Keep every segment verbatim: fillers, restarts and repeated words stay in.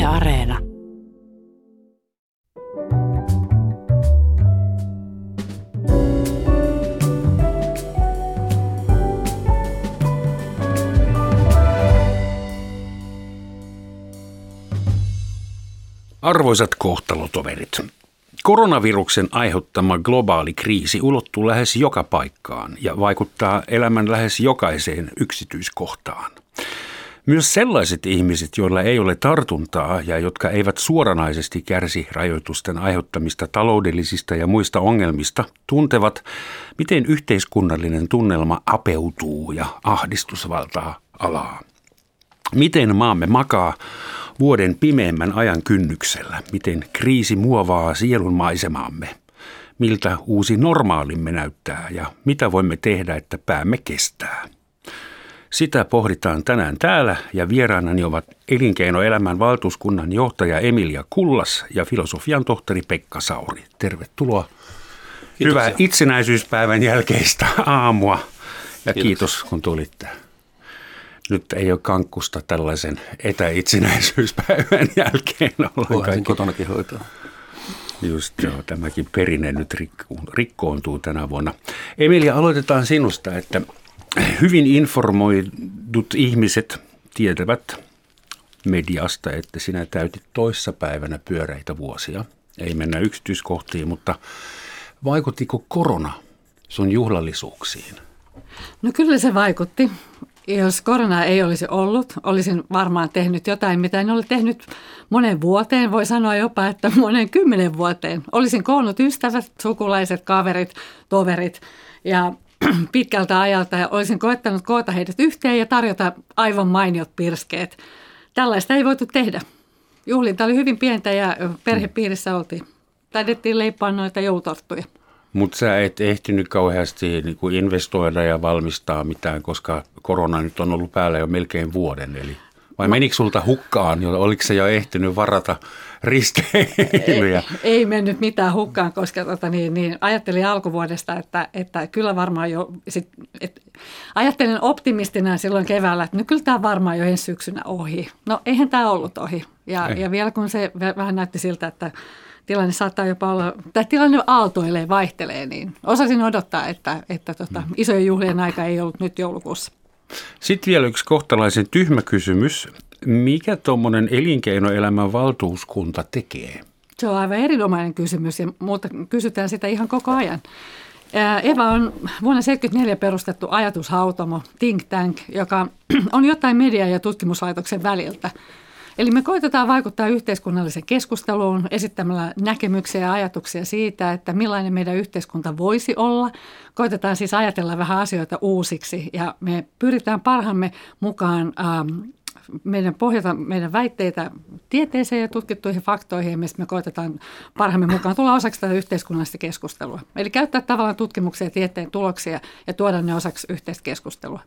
Areena. Arvoisat kohtalotoverit, koronaviruksen aiheuttama globaali kriisi ulottuu lähes joka paikkaan ja vaikuttaa elämän lähes jokaiseen yksityiskohtaan. Myös sellaiset ihmiset, joilla ei ole tartuntaa ja jotka eivät suoranaisesti kärsi rajoitusten aiheuttamista taloudellisista ja muista ongelmista, tuntevat, miten yhteiskunnallinen tunnelma apeutuu ja ahdistus valtaa alaa. Miten maamme makaa vuoden pimeämmän ajan kynnyksellä, miten kriisi muovaa sielun maisemaamme, miltä uusi normaalimme näyttää ja mitä voimme tehdä, että päämme kestää. Sitä pohditaan tänään täällä ja vieraanani ovat elinkeinoelämän valtuuskunnan johtaja Emilia Kullas ja filosofian tohtori Pekka Sauri. Tervetuloa. Kiitoksia. Hyvää itsenäisyyspäivän jälkeistä aamua ja kiitos, kiitos kun tulitte. Nyt ei ole kankkusta tällaisen etäitsenäisyyspäivän jälkeen ollenkaan. Voisin kotonakin hoitaa. Just joo, tämäkin perinne nyt rikkoontuu tänä vuonna. Emilia, aloitetaan sinusta, että hyvin informoidut ihmiset tietävät mediasta, että sinä täytit toissapäivänä pyöreitä vuosia. Ei mennä yksityiskohtiin, mutta vaikuttiko korona sun juhlallisuuksiin? No kyllä se vaikutti. Jos korona ei olisi ollut, olisin varmaan tehnyt jotain, mitä en ole tehnyt monen vuoteen. Voi sanoa jopa, että monen kymmenen vuoteen. Olisin koonnut ystävät, sukulaiset, kaverit, toverit ja pitkältä ajalta ja olisin koettanut koota heidät yhteen ja tarjota aivan mainiot pirskeet. Tällaista ei voitu tehdä. Juhlinta oli hyvin pientä ja perhepiirissä oltiin. Taidettiin leipoa noita joulutorttuja. Mutta sä et ehtinyt kauheasti niin kuin investoida ja valmistaa mitään, koska korona nyt on ollut päällä jo melkein vuoden. Eli vai no. menikö sulta hukkaan? Oliko se jo ehtinyt varata risteilyjä? Ei, ei mennyt mitään hukkaan, koska tota, niin, niin, ajattelin alkuvuodesta, että, että kyllä varmaan jo, sit, et, ajattelin optimistina silloin keväällä, että no kyllä tämä varmaan jo ensi syksynä ohi. No eihän tämä ollut ohi. Ja, ja vielä kun se vähän näytti siltä, että tilanne saattaa jopa olla, tai tilanne aaltoilee, vaihtelee, niin osasin odottaa, että, että tota, isojen juhlien aika ei ollut nyt joulukuussa. Sitten vielä yksi kohtalaisen tyhmä kysymys. Mikä tuommoinen elinkeinoelämän valtuuskunta tekee? Se on aivan erinomainen kysymys ja muuta kysytään sitä ihan koko ajan. Eva on vuonna tuhatyhdeksänsataaseitsemänkymmentäneljä perustettu ajatushautomo, think tank, joka on jotain media- ja tutkimuslaitoksen väliltä. Eli me koitetaan vaikuttaa yhteiskunnalliseen keskusteluun esittämällä näkemyksiä ja ajatuksia siitä, että millainen meidän yhteiskunta voisi olla. Koitetaan siis ajatella vähän asioita uusiksi ja me pyritään parhaamme mukaan ähm, meidän pohjata meidän väitteitä tieteeseen ja tutkittuihin faktoihin ja me koitetaan parhaamme mukaan tulla osaksi tätä yhteiskunnallista keskustelua. Eli käyttää tavallaan tutkimuksia ja tieteen tuloksia ja tuoda ne osaksi yhteistä keskustelua.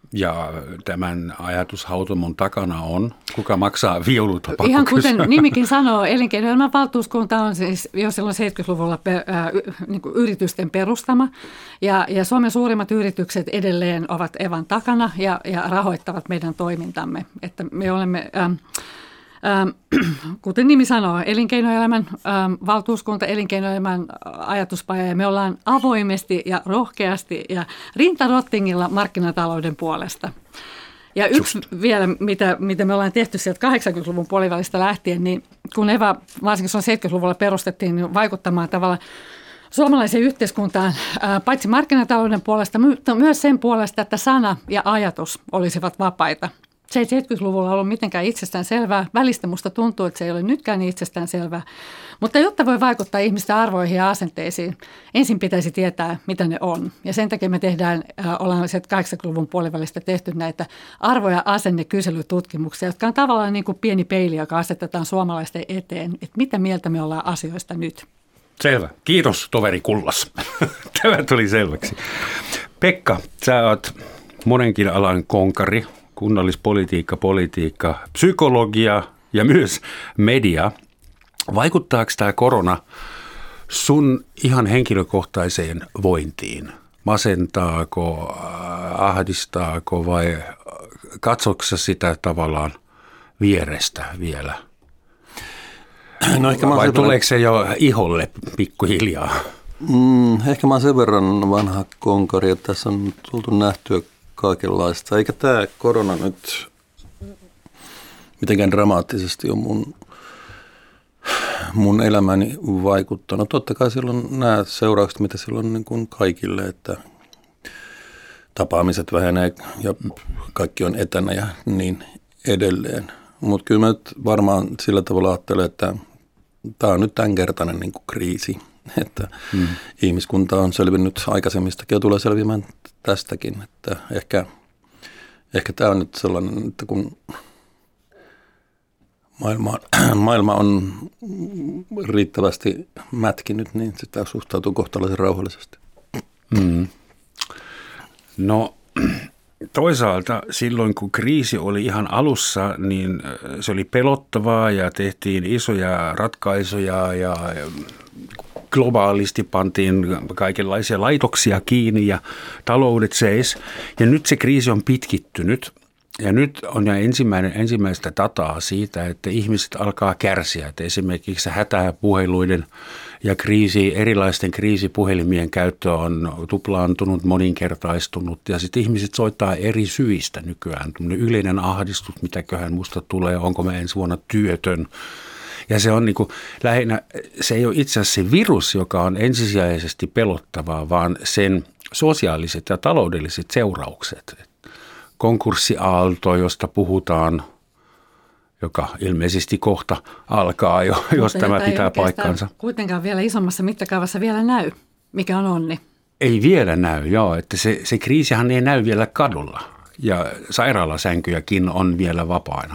Ja tämän ajatushautomon takana on, kuka maksaa viulut? Ihan kuten nimikin sanoo, elinkeinoelämän valtuuskunta on siis jo silloin seitsemänkymmentäluvulla ää, niin kuin yritysten perustama. Ja, ja Suomen suurimmat yritykset edelleen ovat Evan takana ja, ja rahoittavat meidän toimintamme. Että me olemme, ää, ää, kuten nimi sanoo, elinkeinoelämän ää, valtuuskunta, elinkeinoelämän ajatuspaja. Ja me ollaan avoimesti ja rohkeasti ja rintarottingilla markkinatalouden puolesta. Ja yksi Just. vielä, mitä, mitä me ollaan tehty sieltä kahdeksankymmentäluvun puolivälistä lähtien, niin kun Eva varsinkin seitsemänkymmentäluvulla perustettiin niin vaikuttamaan tavallaan suomalaiseen yhteiskuntaan paitsi markkinatalouden puolesta, mutta myös sen puolesta, että sana ja ajatus olisivat vapaita. Se ei seitsemänkymmentäluvulla ollut mitenkään itsestään selvää. Välistä musta tuntuu, että se ei ole nytkään niin itsestään selvää. Mutta jotta voi vaikuttaa ihmisten arvoihin ja asenteisiin, ensin pitäisi tietää, mitä ne on. Ja sen takia me tehdään, äh, ollaan kahdeksankymmentäluvun puolivälistä tehty näitä arvo- ja asennekyselytutkimuksia, jotka on tavallaan niin kuin pieni peili, joka asetetaan suomalaisten eteen, että mitä mieltä me ollaan asioista nyt. Selvä. Kiitos, toveri Kullas. Tämä tuli selväksi. Pekka, sä oot monenkin alan konkari. Kunnallispolitiikka, politiikka, psykologia ja myös media. Vaikuttaako tämä korona sun ihan henkilökohtaiseen vointiin? Masentaako, ahdistaako vai katsoksa sitä tavallaan vierestä vielä no ehkä vai tuleeko verran... se jo iholle pikkuhiljaa? Mm, ehkä mä oon sen verran vanha konkari, että tässä on tultu nähtyä kaikenlaista. Eikä tämä korona nyt mitenkään dramaattisesti ole mun, mun elämäni vaikuttanut. Totta kai silloin nämä seuraukset, mitä silloin niin kuin kaikille, että tapaamiset vähenee ja kaikki on etänä ja niin edelleen. Mutta kyllä mä nyt varmaan sillä tavalla ajattelen, että tämä on nyt tämänkertainen niin kuin kriisi, että hmm. ihmiskunta on selvinnyt aikaisemmistakin ja tulee selviämään tästäkin. Että ehkä, ehkä tämä on nyt sellainen, että kun maailma, maailma on riittävästi mätkinyt, niin sitä suhtautuu kohtalaisen rauhallisesti. Hmm. No toisaalta silloin, kun kriisi oli ihan alussa, niin se oli pelottavaa ja tehtiin isoja ratkaisuja ja globaalisti pantiin kaikenlaisia laitoksia kiinni ja taloudet seis. Ja nyt se kriisi on pitkittynyt ja nyt on jo ensimmäinen, ensimmäistä dataa siitä, että ihmiset alkaa kärsiä. Että esimerkiksi hätäpuheluiden ja kriisi, erilaisten kriisipuhelimien käyttö on tuplaantunut, moninkertaistunut ja sitten ihmiset soittaa eri syistä nykyään. Yleinen ahdistus, mitäköhän musta tulee, onko mä ensi vuonna työtön. Ja se on niin kuin lähinnä, se ei ole itse asiassa se virus, joka on ensisijaisesti pelottavaa, vaan sen sosiaaliset ja taloudelliset seuraukset. Konkurssiaalto, josta puhutaan, joka ilmeisesti kohta alkaa jo, jos tämä pitää paikkansa. Kuitenkaan vielä isommassa mittakaavassa vielä näy, mikä on onni. Ei vielä näy, joo. Että se, se kriisihan ei näy vielä kadulla ja sairaalasänkyjäkin on vielä vapaina.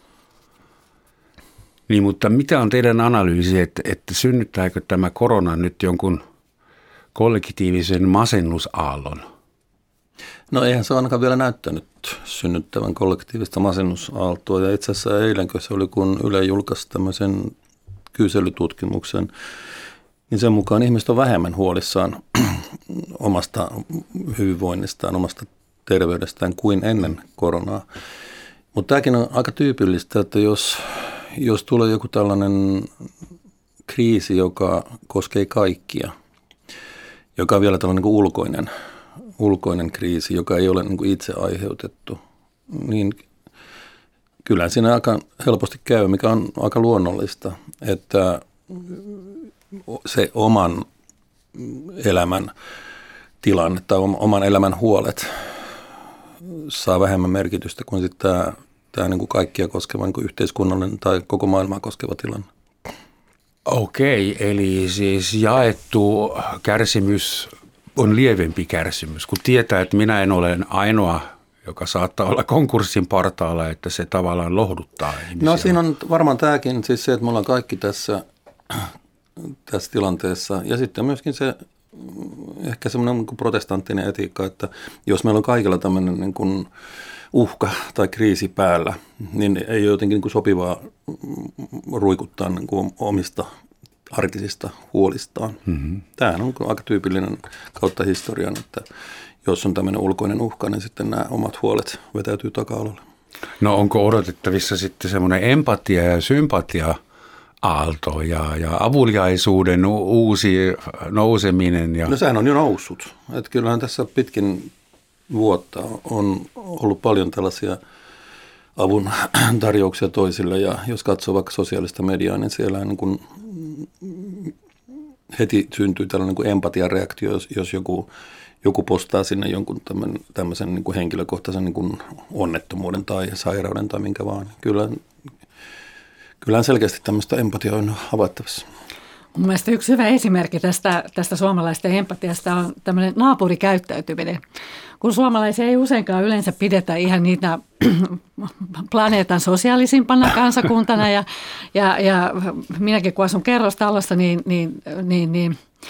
Niin, mutta mitä on teidän analyysi, että, että synnyttääkö tämä korona nyt jonkun kollektiivisen masennusaallon? No eihän se ainakaan vielä näyttänyt synnyttävän kollektiivista masennusaaltoa. Ja itse asiassa eilenkö se oli, kun Yle julkaisi tämmöisen kyselytutkimuksen, niin sen mukaan ihmiset on vähemmän huolissaan omasta hyvinvoinnistaan, omasta terveydestään kuin ennen koronaa. Mutta tämäkin on aika tyypillistä, että jos, jos tulee joku tällainen kriisi, joka koskee kaikkia, joka on vielä tällainen niin kuin ulkoinen, ulkoinen kriisi, joka ei ole niin kuin itse aiheutettu, niin kyllä siinä aika helposti käy, mikä on aika luonnollista, että se oman elämän tilanne tai oman elämän huolet saa vähemmän merkitystä kuin sitten tämä, tämä niin kuin kaikkia koskeva niin kuin yhteiskunnallinen tai koko maailmaa koskeva tilanne. Okei, eli siis jaettu kärsimys on lievempi kärsimys, kun tietää, että minä en ole ainoa, joka saattaa olla konkurssin partaalla, että se tavallaan lohduttaa ihmisiä. No siinä on varmaan tämäkin, siis se, että me ollaan kaikki tässä, tässä tilanteessa ja sitten myöskin se ehkä semmoinen niin kuin protestanttinen etiikka, että jos meillä on kaikilla tämmöinen niin kuin uhka tai kriisi päällä, niin ei ole jotenkin niin kuin sopivaa ruikuttaa niin kuin omista arkisista huolistaan. Mm-hmm. Tämähän on aika tyypillinen kautta historian, että jos on tämmöinen ulkoinen uhka, niin sitten nämä omat huolet vetäytyy taka-alalle. No onko odotettavissa sitten semmoinen empatia ja sympatia aalto ja, ja avuliaisuuden uusi nouseminen? Ja... No sehän on jo noussut. Että kyllähän tässä pitkin vuotta on ollut paljon tällaisia avun tarjouksia toisille ja jos katsoo vaikka sosiaalista mediaa, niin siellä niin kuin heti syntyy tällainen niin kuin empatiareaktio, jos, jos joku, joku postaa sinne jonkun tämmöisen, tämmöisen niin kuin henkilökohtaisen niin kuin onnettomuuden tai sairauden tai minkä vaan. Kyllä, kyllähän selkeästi tämmöistä empatiaa on havaittavissa. Mun mielestä yksi hyvä esimerkki tästä, tästä suomalaisten empatiasta on tämmöinen naapurikäyttäytyminen. Kun suomalaisia ei useinkaan yleensä pidetä ihan niitä planeetan sosiaalisimpana kansakuntana ja, ja, ja minäkin kun asun kerrostalossa, niin, niin, niin, niin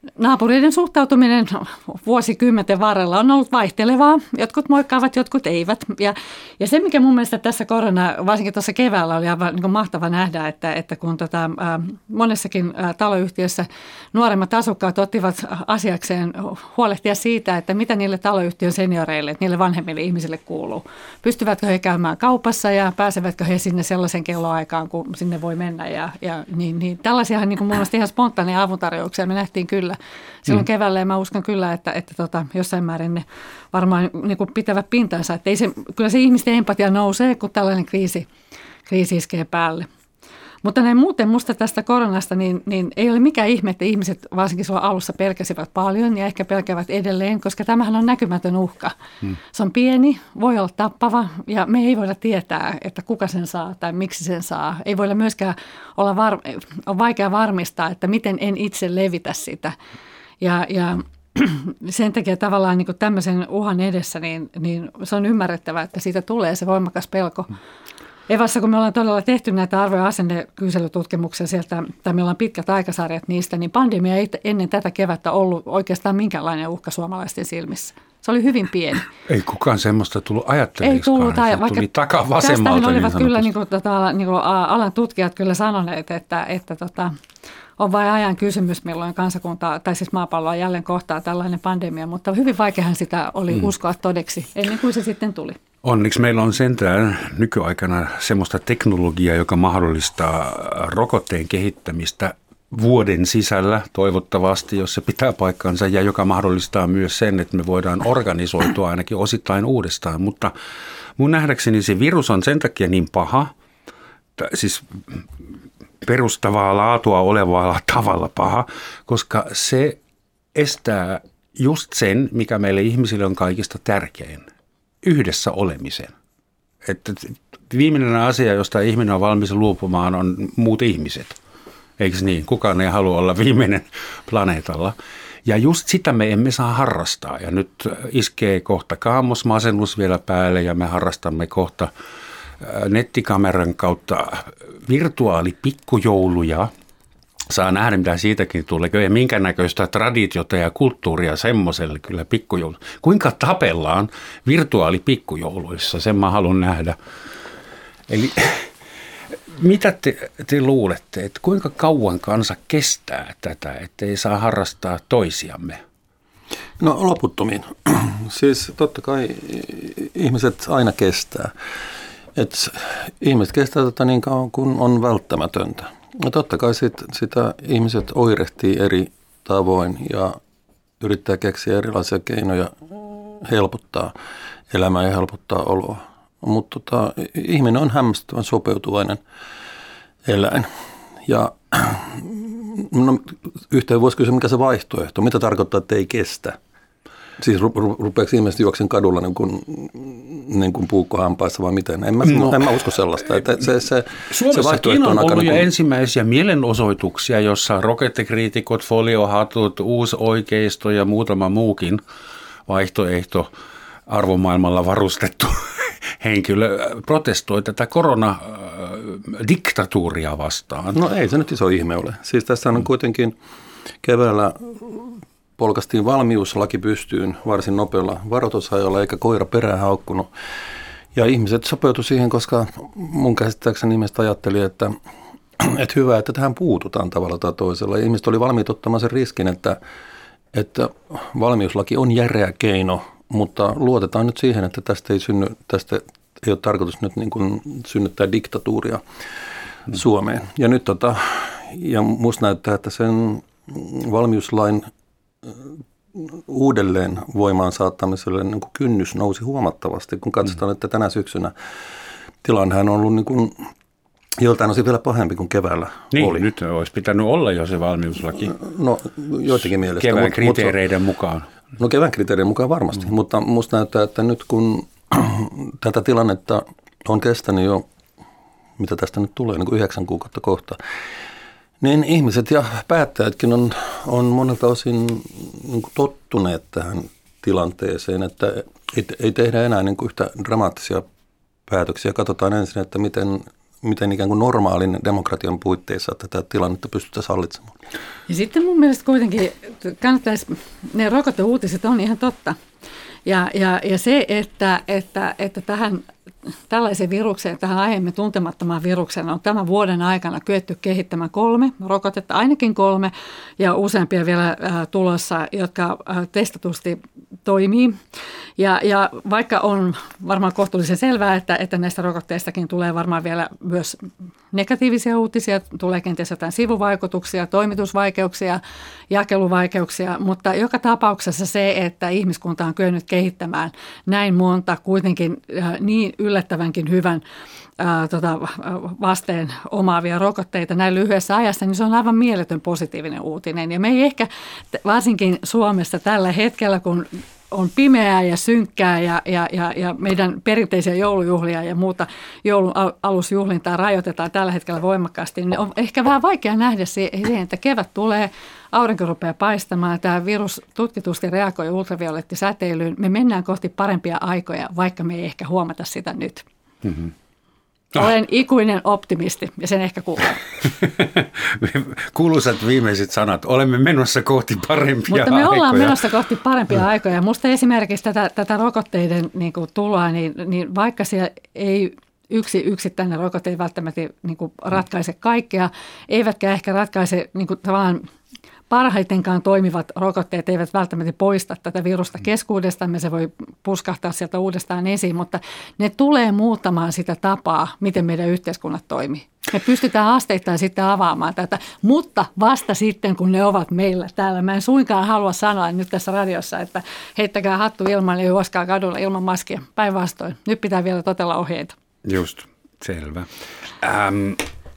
naapureiden suhtautuminen vuosikymmenten varrella on ollut vaihtelevaa. Jotkut moikkaavat, jotkut eivät. Ja, ja se, mikä mun mielestä tässä korona, varsinkin tuossa keväällä, oli aivan niin mahtava nähdä, että, että kun tota, ä, monessakin ä, taloyhtiössä nuoremmat asukkaat ottivat asiakseen huolehtia siitä, että mitä niille taloyhtiön senioreille, että niille vanhemmille ihmisille kuuluu. Pystyvätkö he käymään kaupassa ja pääsevätkö he sinne sellaisen kelloaikaan, kun sinne voi mennä. Ja, ja niin, niin, tällaisiahan niin mun mielestä ihan spontaaneja avuntarjouksia me nähtiin kyllä silloin mm. keväällä, ja mä uskon kyllä, että, että tota, jossain määrin ne varmaan niin kuin pitävät pintansa. Että ei se, kyllä se ihmisten empatia nousee, kun tällainen kriisi, kriisi iskee päälle. Mutta näin muuten musta tästä koronasta, niin, niin ei ole mikään ihme, että ihmiset varsinkin silloin alussa pelkäsivät paljon ja ehkä pelkäävät edelleen, koska tämähän on näkymätön uhka. Hmm. Se on pieni, voi olla tappava ja me ei voida tietää, että kuka sen saa tai miksi sen saa. Ei voida myöskään olla, var, on vaikea varmistaa, että miten en itse levitä sitä. Ja, ja sen takia tavallaan niin kuin tämmöisen uhan edessä, niin, niin se on ymmärrettävää, että siitä tulee se voimakas pelko. Hmm. Evassa, kun me ollaan todella tehty näitä arvo- ja asennekyselytutkimuksia sieltä, tai meillä on pitkät aikasarjat niistä, niin pandemia ei ennen tätä kevättä ollut oikeastaan minkäänlainen uhka suomalaisten silmissä. Se oli hyvin pieni. Ei kukaan semmoista tullut ajattelemaan. Ei tullut, se vaikka tuli takavasemmalta. Tästä olivat niin kyllä niin kuin, tota, niin kuin alan tutkijat kyllä sanoneet, että, että tota, on vain ajan kysymys, milloin kansakunta, tai siis maapalloa jälleen kohtaa tällainen pandemia, mutta hyvin vaikeahan sitä oli mm. uskoa todeksi ennen kuin se sitten tuli. Onneksi meillä on sentään nykyaikana semmoista teknologiaa, joka mahdollistaa rokotteen kehittämistä vuoden sisällä toivottavasti, jos se pitää paikkansa, ja joka mahdollistaa myös sen, että me voidaan organisoitua ainakin osittain uudestaan. Mutta mun nähdäkseni se virus on sen takia niin paha, siis perustavaa laatua olevalla tavalla paha, koska se estää just sen, mikä meille ihmisille on kaikista tärkein. Yhdessä olemisen. Että viimeinen asia, josta ihminen on valmis luopumaan, on muut ihmiset. Eikö niin? Kukaan ei halua olla viimeinen planeetalla. Ja just sitä me emme saa harrastaa. Ja nyt iskee kohta kaamosmasennus vielä päälle ja me harrastamme kohta nettikameran kautta virtuaalipikkujouluja. Saa nähdä, mitä siitäkin tulee. Ja minkä näköistä traditiota ja kulttuuria semmoiselle kyllä pikkujoulu. Kuinka tapellaan virtuaalipikkujouluissa, sen mä haluan nähdä. Eli mitä te, te luulette, että kuinka kauan kansa kestää tätä, ettei saa harrastaa toisiamme? No loputtomiin. Siis totta kai ihmiset aina kestää. Et ihmiset kestää tätä niin kauan kuin on välttämätöntä. No totta kai sit, sitä ihmiset oirehtii eri tavoin ja yrittää keksiä erilaisia keinoja helpottaa elämää ja helpottaa oloa. Mutta tota, ihminen on hämmästyttävän sopeutuvainen eläin. Ja no, yhteen voisi kysyä, mikä se vaihtoehto, mitä tarkoittaa, että ei kestä. Siis ru- ru- rupeeksi ihmiset juoksen kadulla niin kuin, niin kuin puukkohampaissa vai miten? En mä, no, en mä usko sellaista. Että se, se, Suomessakin se on, on ollut jo niin kuin ensimmäisiä mielenosoituksia, jossa rokettekriitikot, foliohatut, uusoikeisto ja muutama muukin vaihtoehto arvomaailmalla varustettu henkilö protestoi tätä koronadiktatuuria vastaan. No ei se nyt iso ihme ole. Siis tässä on kuitenkin keväällä polkastiin valmiuslaki pystyyn varsin nopealla varoitusajalla, eikä koira perään haukkunut. Ja ihmiset sopeutu siihen, koska mun käsittääkseni ihmiset ajatteli, että, että hyvä, että tähän puututaan tavalla tai toisella. Ja ihmiset oli valmiit ottamaan sen riskin, että, että valmiuslaki on järeä keino, mutta luotetaan nyt siihen, että tästä ei synny, tästä ei ole tarkoitus nyt niin kuin synnyttää diktatuuria hmm. Suomeen. Ja nyt tota, ja musta näyttää, että sen valmiuslain uudelleen voimaan saattamiselle niin kuin kynnys nousi huomattavasti, kun katsotaan, että tänä syksynä tilannehan on ollut niin kuin, joltain osin vielä pahempi kuin keväällä niin, oli. Nyt olisi pitänyt olla jo se valmiuslaki. No joitakin mielestä. Kevään kriteereiden mut, mukaan. No kevään kriteereiden mukaan varmasti, mm. mutta musta näyttää, että nyt kun tätä tilannetta on kestänyt jo, mitä tästä nyt tulee, niin kuin yhdeksän kuukautta kohta, niin ihmiset ja päättäjätkin on, on monelta osin niin kuin tottuneet tähän tilanteeseen, että ei, ei tehdä enää niin kuin yhtä dramaattisia päätöksiä. Katsotaan ensin, että miten, miten ikään kuin normaalin demokratian puitteissa tätä tilannetta pystyttäisiin hallitsemaan. Ja sitten mun mielestä kuitenkin kannattaisi, ne rokoteuutiset on ihan totta. Ja, ja, ja se, että, että, että tähän tällaiseen virukseen, tähän aiemmin tuntemattomaan virukseen on tämän vuoden aikana kyetty kehittämään kolme rokotetta, ainakin kolme, ja useampia vielä äh, tulossa, jotka äh, testatusti toimii. Ja, ja vaikka on varmaan kohtuullisen selvää, että, että näistä rokotteistakin tulee varmaan vielä myös negatiivisia uutisia, tulee kenties jotain sivuvaikutuksia, toimitusvaikeuksia, jakeluvaikeuksia, mutta joka tapauksessa se, että ihmiskunta on kyennyt kehittämään näin monta kuitenkin äh, niin yllättävänkin hyvän ää, tota, vasteen omaavia rokotteita näin lyhyessä ajassa, niin se on aivan mieletön positiivinen uutinen. Ja me ei ehkä, varsinkin Suomessa tällä hetkellä, kun on pimeää ja synkkää ja, ja, ja, ja meidän perinteisiä joulujuhlia ja muuta joulun alusjuhlintaa rajoitetaan tällä hetkellä voimakkaasti, niin on ehkä vähän vaikea nähdä siihen, että kevät tulee, aurinko rupeaa paistamaan, tämä virus tutkitusti reagoi ultraviolettisäteilyyn, me mennään kohti parempia aikoja, vaikka me ei ehkä huomata sitä nyt. Mm-hmm. Olen ikuinen optimisti ja sen ehkä kuulee. Kuuluisat viimeiset sanat. Olemme menossa kohti parempia aikoja. Mutta me aikoja. ollaan menossa kohti parempia mm. aikoja. Musta esimerkiksi tätä, tätä rokotteiden niin kuin tuloa, niin, niin vaikka siellä ei yksi yksittäinen rokote ei välttämättä niin kuin ratkaise kaikkea, eivätkä ehkä ratkaise niin kuin tavallaan parhaitenkaan toimivat rokotteet eivät välttämättä poista tätä virusta keskuudestamme, se voi puskahtaa sieltä uudestaan esiin, mutta ne tulee muuttamaan sitä tapaa, miten meidän yhteiskunnat toimii. Me pystytään asteittain sitten avaamaan tätä, mutta vasta sitten, kun ne ovat meillä täällä. Mä en suinkaan halua sanoa nyt tässä radiossa, että heittäkää hattu ilman ja juoskaa kadulla ilman maskia. Päinvastoin. Nyt pitää vielä totella ohjeita. Just, selvä. Ähm.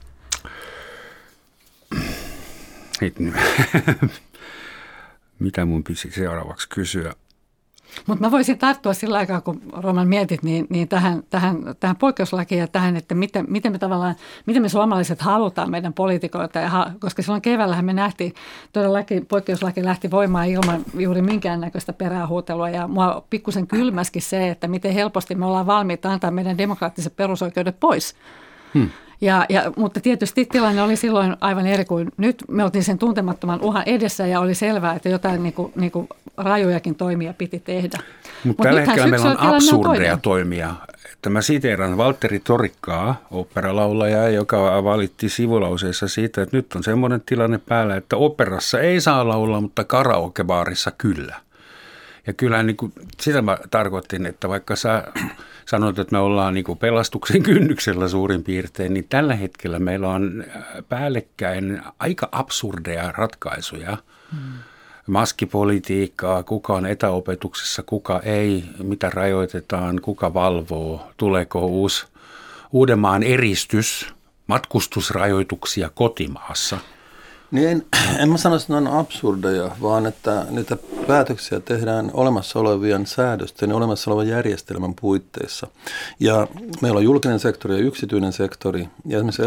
Mitä mun pisi seuraavaksi kysyä? Mutta mä voisin tarttua sillä aikaa, kun Roman mietit, niin, niin tähän, tähän, tähän poikkeuslakiin ja tähän, että miten, miten me tavallaan, miten me suomalaiset halutaan meidän poliitikoita, ja, koska silloin keväällähän me nähtiin, todellakin poikkeuslaki lähti voimaan ilman juuri minkäännäköistä perähuutelua, ja mua pikkusen kylmäskin se, että miten helposti me ollaan valmiita antaa meidän demokraattiset perusoikeudet pois. Hmm. Ja, ja, mutta tietysti tilanne oli silloin aivan eri kuin nyt. Me oltiin sen tuntemattoman uhan edessä ja oli selvää, että jotain niin kuin, niin kuin rajojakin toimia piti tehdä. Mut Mutta tällä hetkellä meillä on absurdeja on toimia. Että mä siteeran Valtteri Torikkaa, oopperalaulajaa, joka valitti sivulauseessa siitä, että nyt on semmoinen tilanne päällä, että operassa ei saa laulaa, mutta karaokebaarissa kyllä. Ja kyllä niin kuin, sitä mä tarkoitin, että vaikka sä sanoit, että me ollaan niin kuin pelastuksen kynnyksellä suurin piirtein, niin tällä hetkellä meillä on päällekkäin aika absurdeja ratkaisuja. Hmm. Maskipolitiikkaa, kuka on etäopetuksessa, kuka ei, mitä rajoitetaan, kuka valvoo, tuleeko uusi Uudenmaan eristys, matkustusrajoituksia kotimaassa. Niin en, en mä sanoisi, että ne on absurdeja, vaan että niitä päätöksiä tehdään olemassa olevien säädösten ja olemassa olevan järjestelmän puitteissa. Ja meillä on julkinen sektori ja yksityinen sektori, ja esimerkiksi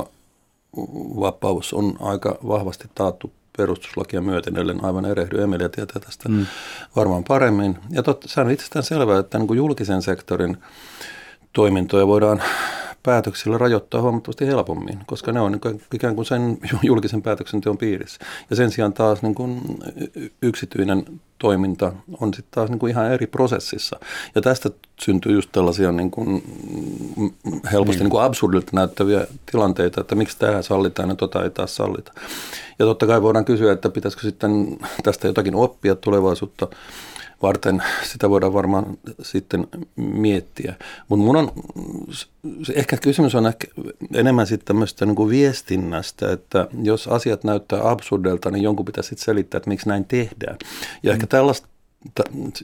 elinkeinovapaus on aika vahvasti taattu perustuslakia myöten, ellen aivan erehdy. Emilia tietää tästä mm. varmaan paremmin. Ja totta, se on itsestään selvää, että niin kuin julkisen sektorin toimintoja voidaan päätöksillä rajoittaa huomattavasti helpommin, koska ne on ikään kuin sen julkisen päätöksenteon piirissä. Ja sen sijaan taas niin kuin yksityinen toiminta on sitten taas niin kuin ihan eri prosessissa. Ja tästä syntyy just tällaisia niin kuin helposti niin. Niin kuin absurdilta näyttäviä tilanteita, että miksi tämä sallitaan ja tota ei taas sallita. Ja totta kai voidaan kysyä, että pitäisikö sitten tästä jotakin oppia tulevaisuutta varten, sitä voidaan varmaan sitten miettiä. Mutta mun on, ehkä kysymys on ehkä enemmän sitten tämmöistä niin kuin viestinnästä, että jos asiat näyttää absurdelta, niin jonkun pitäisi sitten selittää, että miksi näin tehdään. Ja mm. ehkä tällaista, t-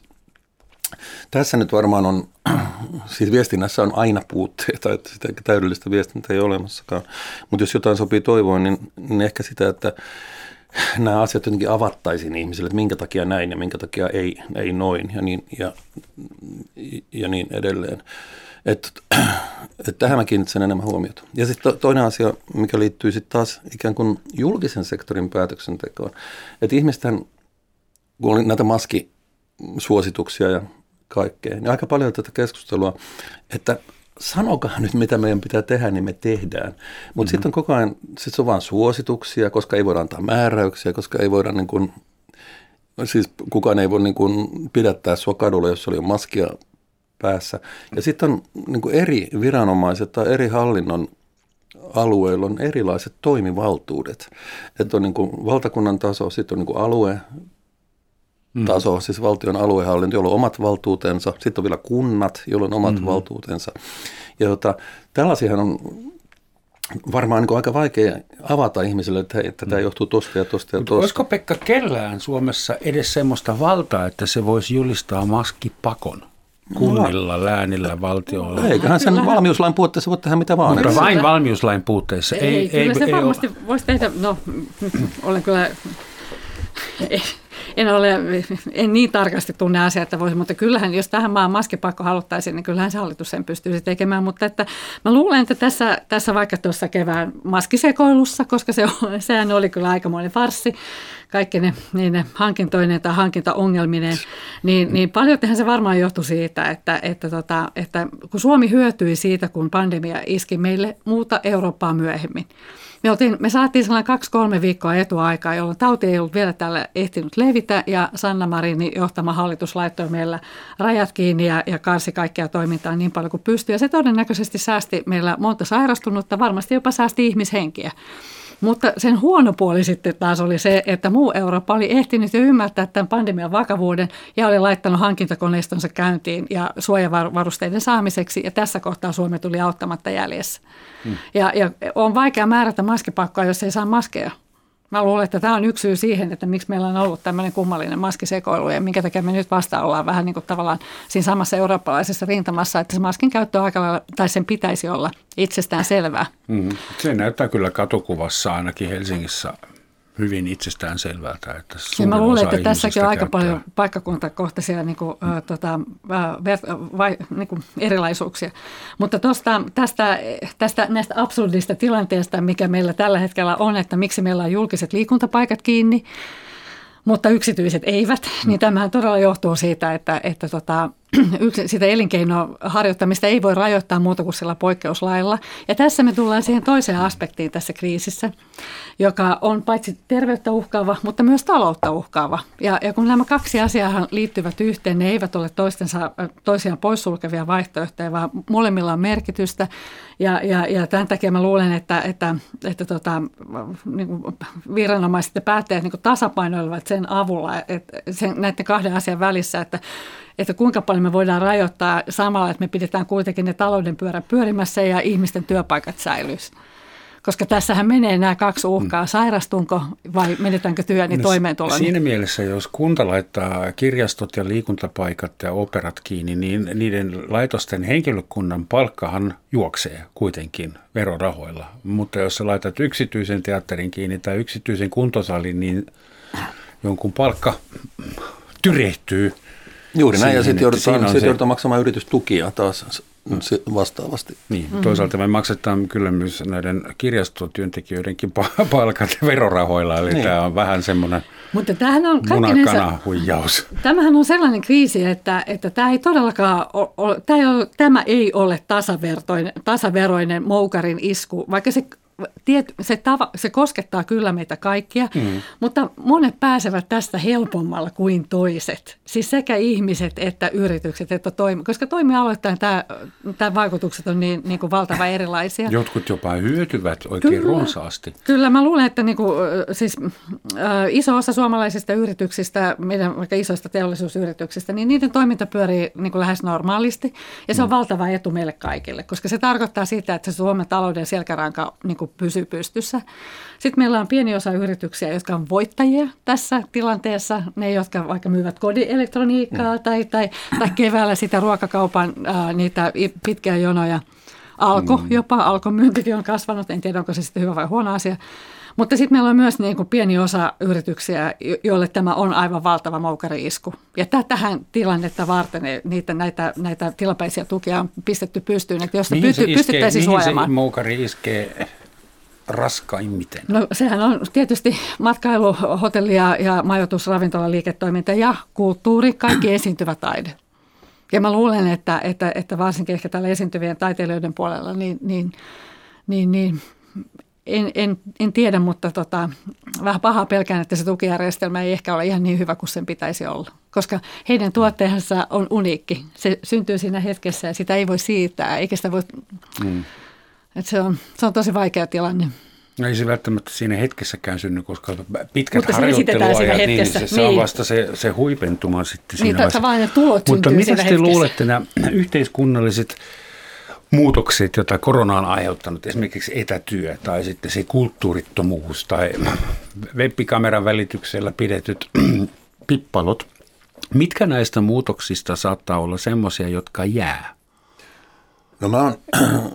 tässä nyt varmaan on, siis viestinnässä on aina puutteita, että sitä täydellistä viestintää ei ole olemassakaan. Mutta jos jotain sopii toivoa, niin, niin ehkä sitä, että nämä asiat jotenkin avattaisiin ihmisille, että minkä takia näin ja minkä takia ei, ei noin ja niin, ja, ja niin edelleen. Että et tähän mä kiinnitän enemmän huomiota. Ja sitten to, toinen asia, mikä liittyy sitten taas ikään kuin julkisen sektorin päätöksentekoon, että ihmisten, kun oli näitä maskisuosituksia ja kaikkea, niin aika paljon tätä keskustelua, että sanokaa nyt, mitä meidän pitää tehdä, niin me tehdään. Mutta mm-hmm. sitten on koko ajan, sit se on vaan suosituksia, koska ei voida antaa määräyksiä, koska ei voida niin kuin, siis kukaan ei voi niin kuin pidättää sua kadulla, jos oli maskia päässä. Ja sitten on niin kuin eri viranomaiset tai eri hallinnon alueilla on erilaiset toimivaltuudet. Että on niin kuin valtakunnan taso, sitten on niin kuin alue, taso, siis valtion aluehallinto, jolla on omat valtuutensa. Sitten on vielä kunnat, joilla on omat mm-hmm. valtuutensa. Ja jota, tällaisiahan on varmaan niin kuin aika vaikea avata ihmisille, että hei, tätä johtuu tosta ja tosta ja tosta. Olisiko Pekka kellään Suomessa edes semmoista valtaa, että se voisi julistaa maskipakon kunnilla, no. läänillä, valtiolla? Eiköhän sen valmiuslain puutteessa voi tehdä mitä vaan. Mutta vain valmiuslain puutteessa. Ei, ei, kyllä ei, se ei varmasti ole. Voisi tehdä, no olen kyllä... En ole, en niin tarkasti tunne asiaa, että voisi, mutta kyllähän, jos tähän maan maskipakko haluttaisiin, niin kyllähän se hallitus sen pystyisi tekemään. Mutta että mä luulen, että tässä, tässä vaikka tuossa kevään maskisekoilussa, koska se, sehän oli kyllä aikamoinen farssi, kaikki ne, niin ne hankintoineen tai hankintaongelmineen, niin, niin paljon tehän se varmaan johtui siitä, että, että, tota, että kun Suomi hyötyi siitä, kun pandemia iski meille muuta Eurooppaa myöhemmin. Me, oltiin, me saatiin sellainen kaksi-kolme viikkoa etuaikaa, jolloin tauti ei ollut vielä täällä ehtinyt levitä ja Sanna Marinin johtama hallitus laittoi meillä rajat kiinni ja, ja karsi kaikkea toimintaa niin paljon kuin pystyi. Ja se todennäköisesti säästi meillä monta sairastunutta, varmasti jopa säästi ihmishenkiä. Mutta sen huono puoli sitten taas oli se, että muu Eurooppa oli ehtinyt jo ymmärtää tämän pandemian vakavuuden ja oli laittanut hankintakoneistonsa käyntiin ja suojavarusteiden saamiseksi. Ja tässä kohtaa Suomi tuli auttamatta jäljessä. Hmm. Ja, ja on vaikea määrätä maskipakkoa, jos ei saa maskeja. Mä luulen, että tämä on yksi syy siihen, että miksi meillä on ollut tämmöinen kummallinen maskisekoilu ja minkä takia me nyt vasta ollaan vähän niin kuin tavallaan siinä samassa eurooppalaisessa rintamassa, että se maskin käyttö aika lailla, tai sen pitäisi olla itsestään selvää. Mm-hmm. Se näyttää kyllä katukuvassa ainakin Helsingissä hyvin itsestään selvältä. Että ja mä luulen, että tässäkin on aika paljon paikkakuntakohtaisia niin kuin, äh, tota, äh, vai, niin kuin erilaisuuksia. Mutta tosta, tästä, tästä näistä absurdista tilanteesta, mikä meillä tällä hetkellä on, että miksi meillä on julkiset liikuntapaikat kiinni, mutta yksityiset eivät, niin tämähän todella johtuu siitä, että, että tota, sitä elinkeinoa harjoittamista ei voi rajoittaa muuta kuin sillä poikkeuslailla. Ja tässä me tullaan siihen toiseen aspektiin tässä kriisissä, joka on paitsi terveyttä uhkaava, mutta myös taloutta uhkaava. Ja, ja kun nämä kaksi asiaa liittyvät yhteen, ne eivät ole toistensa, toisiaan poissulkevia vaihtoehtoja, vaan molemmilla on merkitystä. Ja, ja, ja tämän takia mä luulen, että, että, että tota, niin kuin viranomaiset ja päättäjät niin kuin tasapainoilevat sen avulla, että sen, näiden kahden asian välissä, että että kuinka paljon me voidaan rajoittaa samalla, että me pidetään kuitenkin ne talouden pyörä pyörimässä ja ihmisten työpaikat säilyisi. Koska tässähän menee nämä kaksi uhkaa, sairastunko vai menetäänkö työni no, toimeentuloon. Siinä mielessä, jos kunta laittaa kirjastot ja liikuntapaikat ja operat kiinni, niin niiden laitosten henkilökunnan palkkahan juoksee kuitenkin verorahoilla. Mutta jos sä laitat yksityisen teatterin kiinni tai yksityisen kuntosalin, niin jonkun palkka tyrehtyy. Juuri näin, ja sitten joudutaan, sit joudutaan maksamaan yritystukia taas vastaavasti. Niin, toisaalta me maksetaan kyllä myös näiden kirjastotyöntekijöidenkin palkat verorahoilla, eli niin. Tämä on vähän semmoinen munakana-huijaus. Tämähän on sellainen kriisi, että, että tämä ei todellakaan ole, tämä ei ole, tämä ei ole tasaveroinen moukarin isku, vaikka se Tiet, se, tava, se koskettaa kyllä meitä kaikkia, mm. mutta monet pääsevät tästä helpommalla kuin toiset. Siis sekä ihmiset että yritykset, että toimi, koska toimialoittain tämä, tämä vaikutukset on niin, niin kuin valtavan erilaisia. Jotkut jopa hyötyvät oikein kyllä, runsaasti. Kyllä, mä luulen, että niin kuin, siis, äh, iso osa suomalaisista yrityksistä, meidän vaikka isoista teollisuusyrityksistä, niin niiden toiminta pyörii niin kuin lähes normaalisti. Ja se on mm. valtava etu meille kaikille, koska se tarkoittaa sitä, että se Suomen talouden selkäranka niin kuin pysyy pystyssä. Sitten meillä on pieni osa yrityksiä, jotka on voittajia tässä tilanteessa. Ne, jotka vaikka myyvät kodielektroniikkaa mm. tai, tai, tai keväällä sitä ruokakaupan ää, niitä pitkiä jonoja. Alko mm. jopa, Alkon myyntikin on kasvanut. En tiedä, onko se sitten hyvä vai huono asia. Mutta sitten meillä on myös niin kuin pieni osa yrityksiä, joille tämä on aivan valtava moukari-isku. Ja tähän tilannetta varten niitä, näitä, näitä tilapäisiä tukia on pistetty pystyyn, että jos mihin se pystyttäisiin suojamaan. Mihin se moukari iskee raskaimmiten? No sehän on tietysti matkailu, hotelli ja, ja majoitus, ravintolaliiketoiminta ja kulttuuri, kaikki esiintyvä taide. Ja mä luulen, että, että, että varsinkin ehkä tällä esiintyvien taiteilijoiden puolella, niin, niin, niin, niin en, en, en tiedä, mutta tota, vähän pahaa pelkään, että se tukijärjestelmä ei ehkä ole ihan niin hyvä kuin sen pitäisi olla. Koska heidän tuotteensa on uniikki. Se syntyy siinä hetkessä ja sitä ei voi siirtää, eikä sitä voi... Mm. Että se, on, se on tosi vaikea tilanne. No ei se välttämättä siinä hetkessäkään synny, koska pitkät harjoitteluajat, niin se, se niin. on vasta se, se huipentuma sitten siinä niin, vaiheessa. Mutta mitä te luulette nämä yhteiskunnalliset muutokset, joita korona on aiheuttanut, esimerkiksi etätyö tai sitten se kulttuurittomuus tai web-kameran välityksellä pidetyt pippalot, mitkä näistä muutoksista saattaa olla semmoisia, jotka jää? No mä oon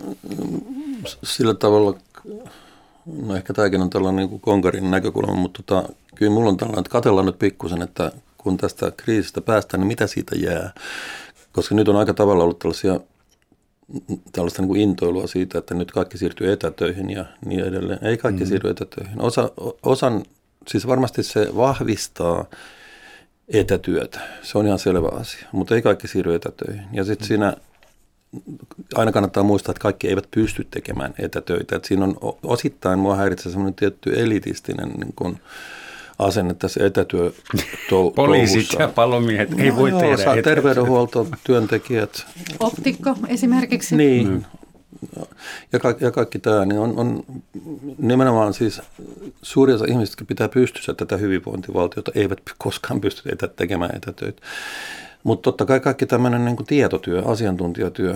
sillä tavalla... No ehkä tämäkin on tällainen niin kuin konkarin näkökulma, mutta tota, kyllä mulla on tällainen, että katsellaan nyt pikkusen, että kun tästä kriisistä päästään, niin mitä siitä jää. Koska nyt on aika tavalla ollut tällaisia, tällaista niin kuin intoilua siitä, että nyt kaikki siirtyy etätöihin ja niin edelleen. Ei kaikki mm. siirry etätöihin. Osa, osan, siis varmasti se vahvistaa etätyötä. Se on ihan selvä asia, mutta ei kaikki siirry etätöihin. Ja sitten mm. siinä... Aina kannattaa muistaa, että kaikki eivät pysty tekemään etätöitä. Että siinä on osittain mua häiritsee semmoinen tietty elitistinen niin kuin asenne tässä etätyötouhussa. Poliisit ja palomiehet no, ei voi joo, tehdä etätyötä. Terveydenhuoltotyöntekijät. Optikko esimerkiksi. Niin. Mm. Ja, kaikki, ja kaikki tämä niin on, on nimenomaan siis suurin osa ihmisistä, jotka pitää pystyssä tätä hyvinvointivaltiota, eivät koskaan pysty etä, tekemään etätöitä. Mutta totta kai kaikki tämmöinen niin kuin tietotyö, asiantuntijatyö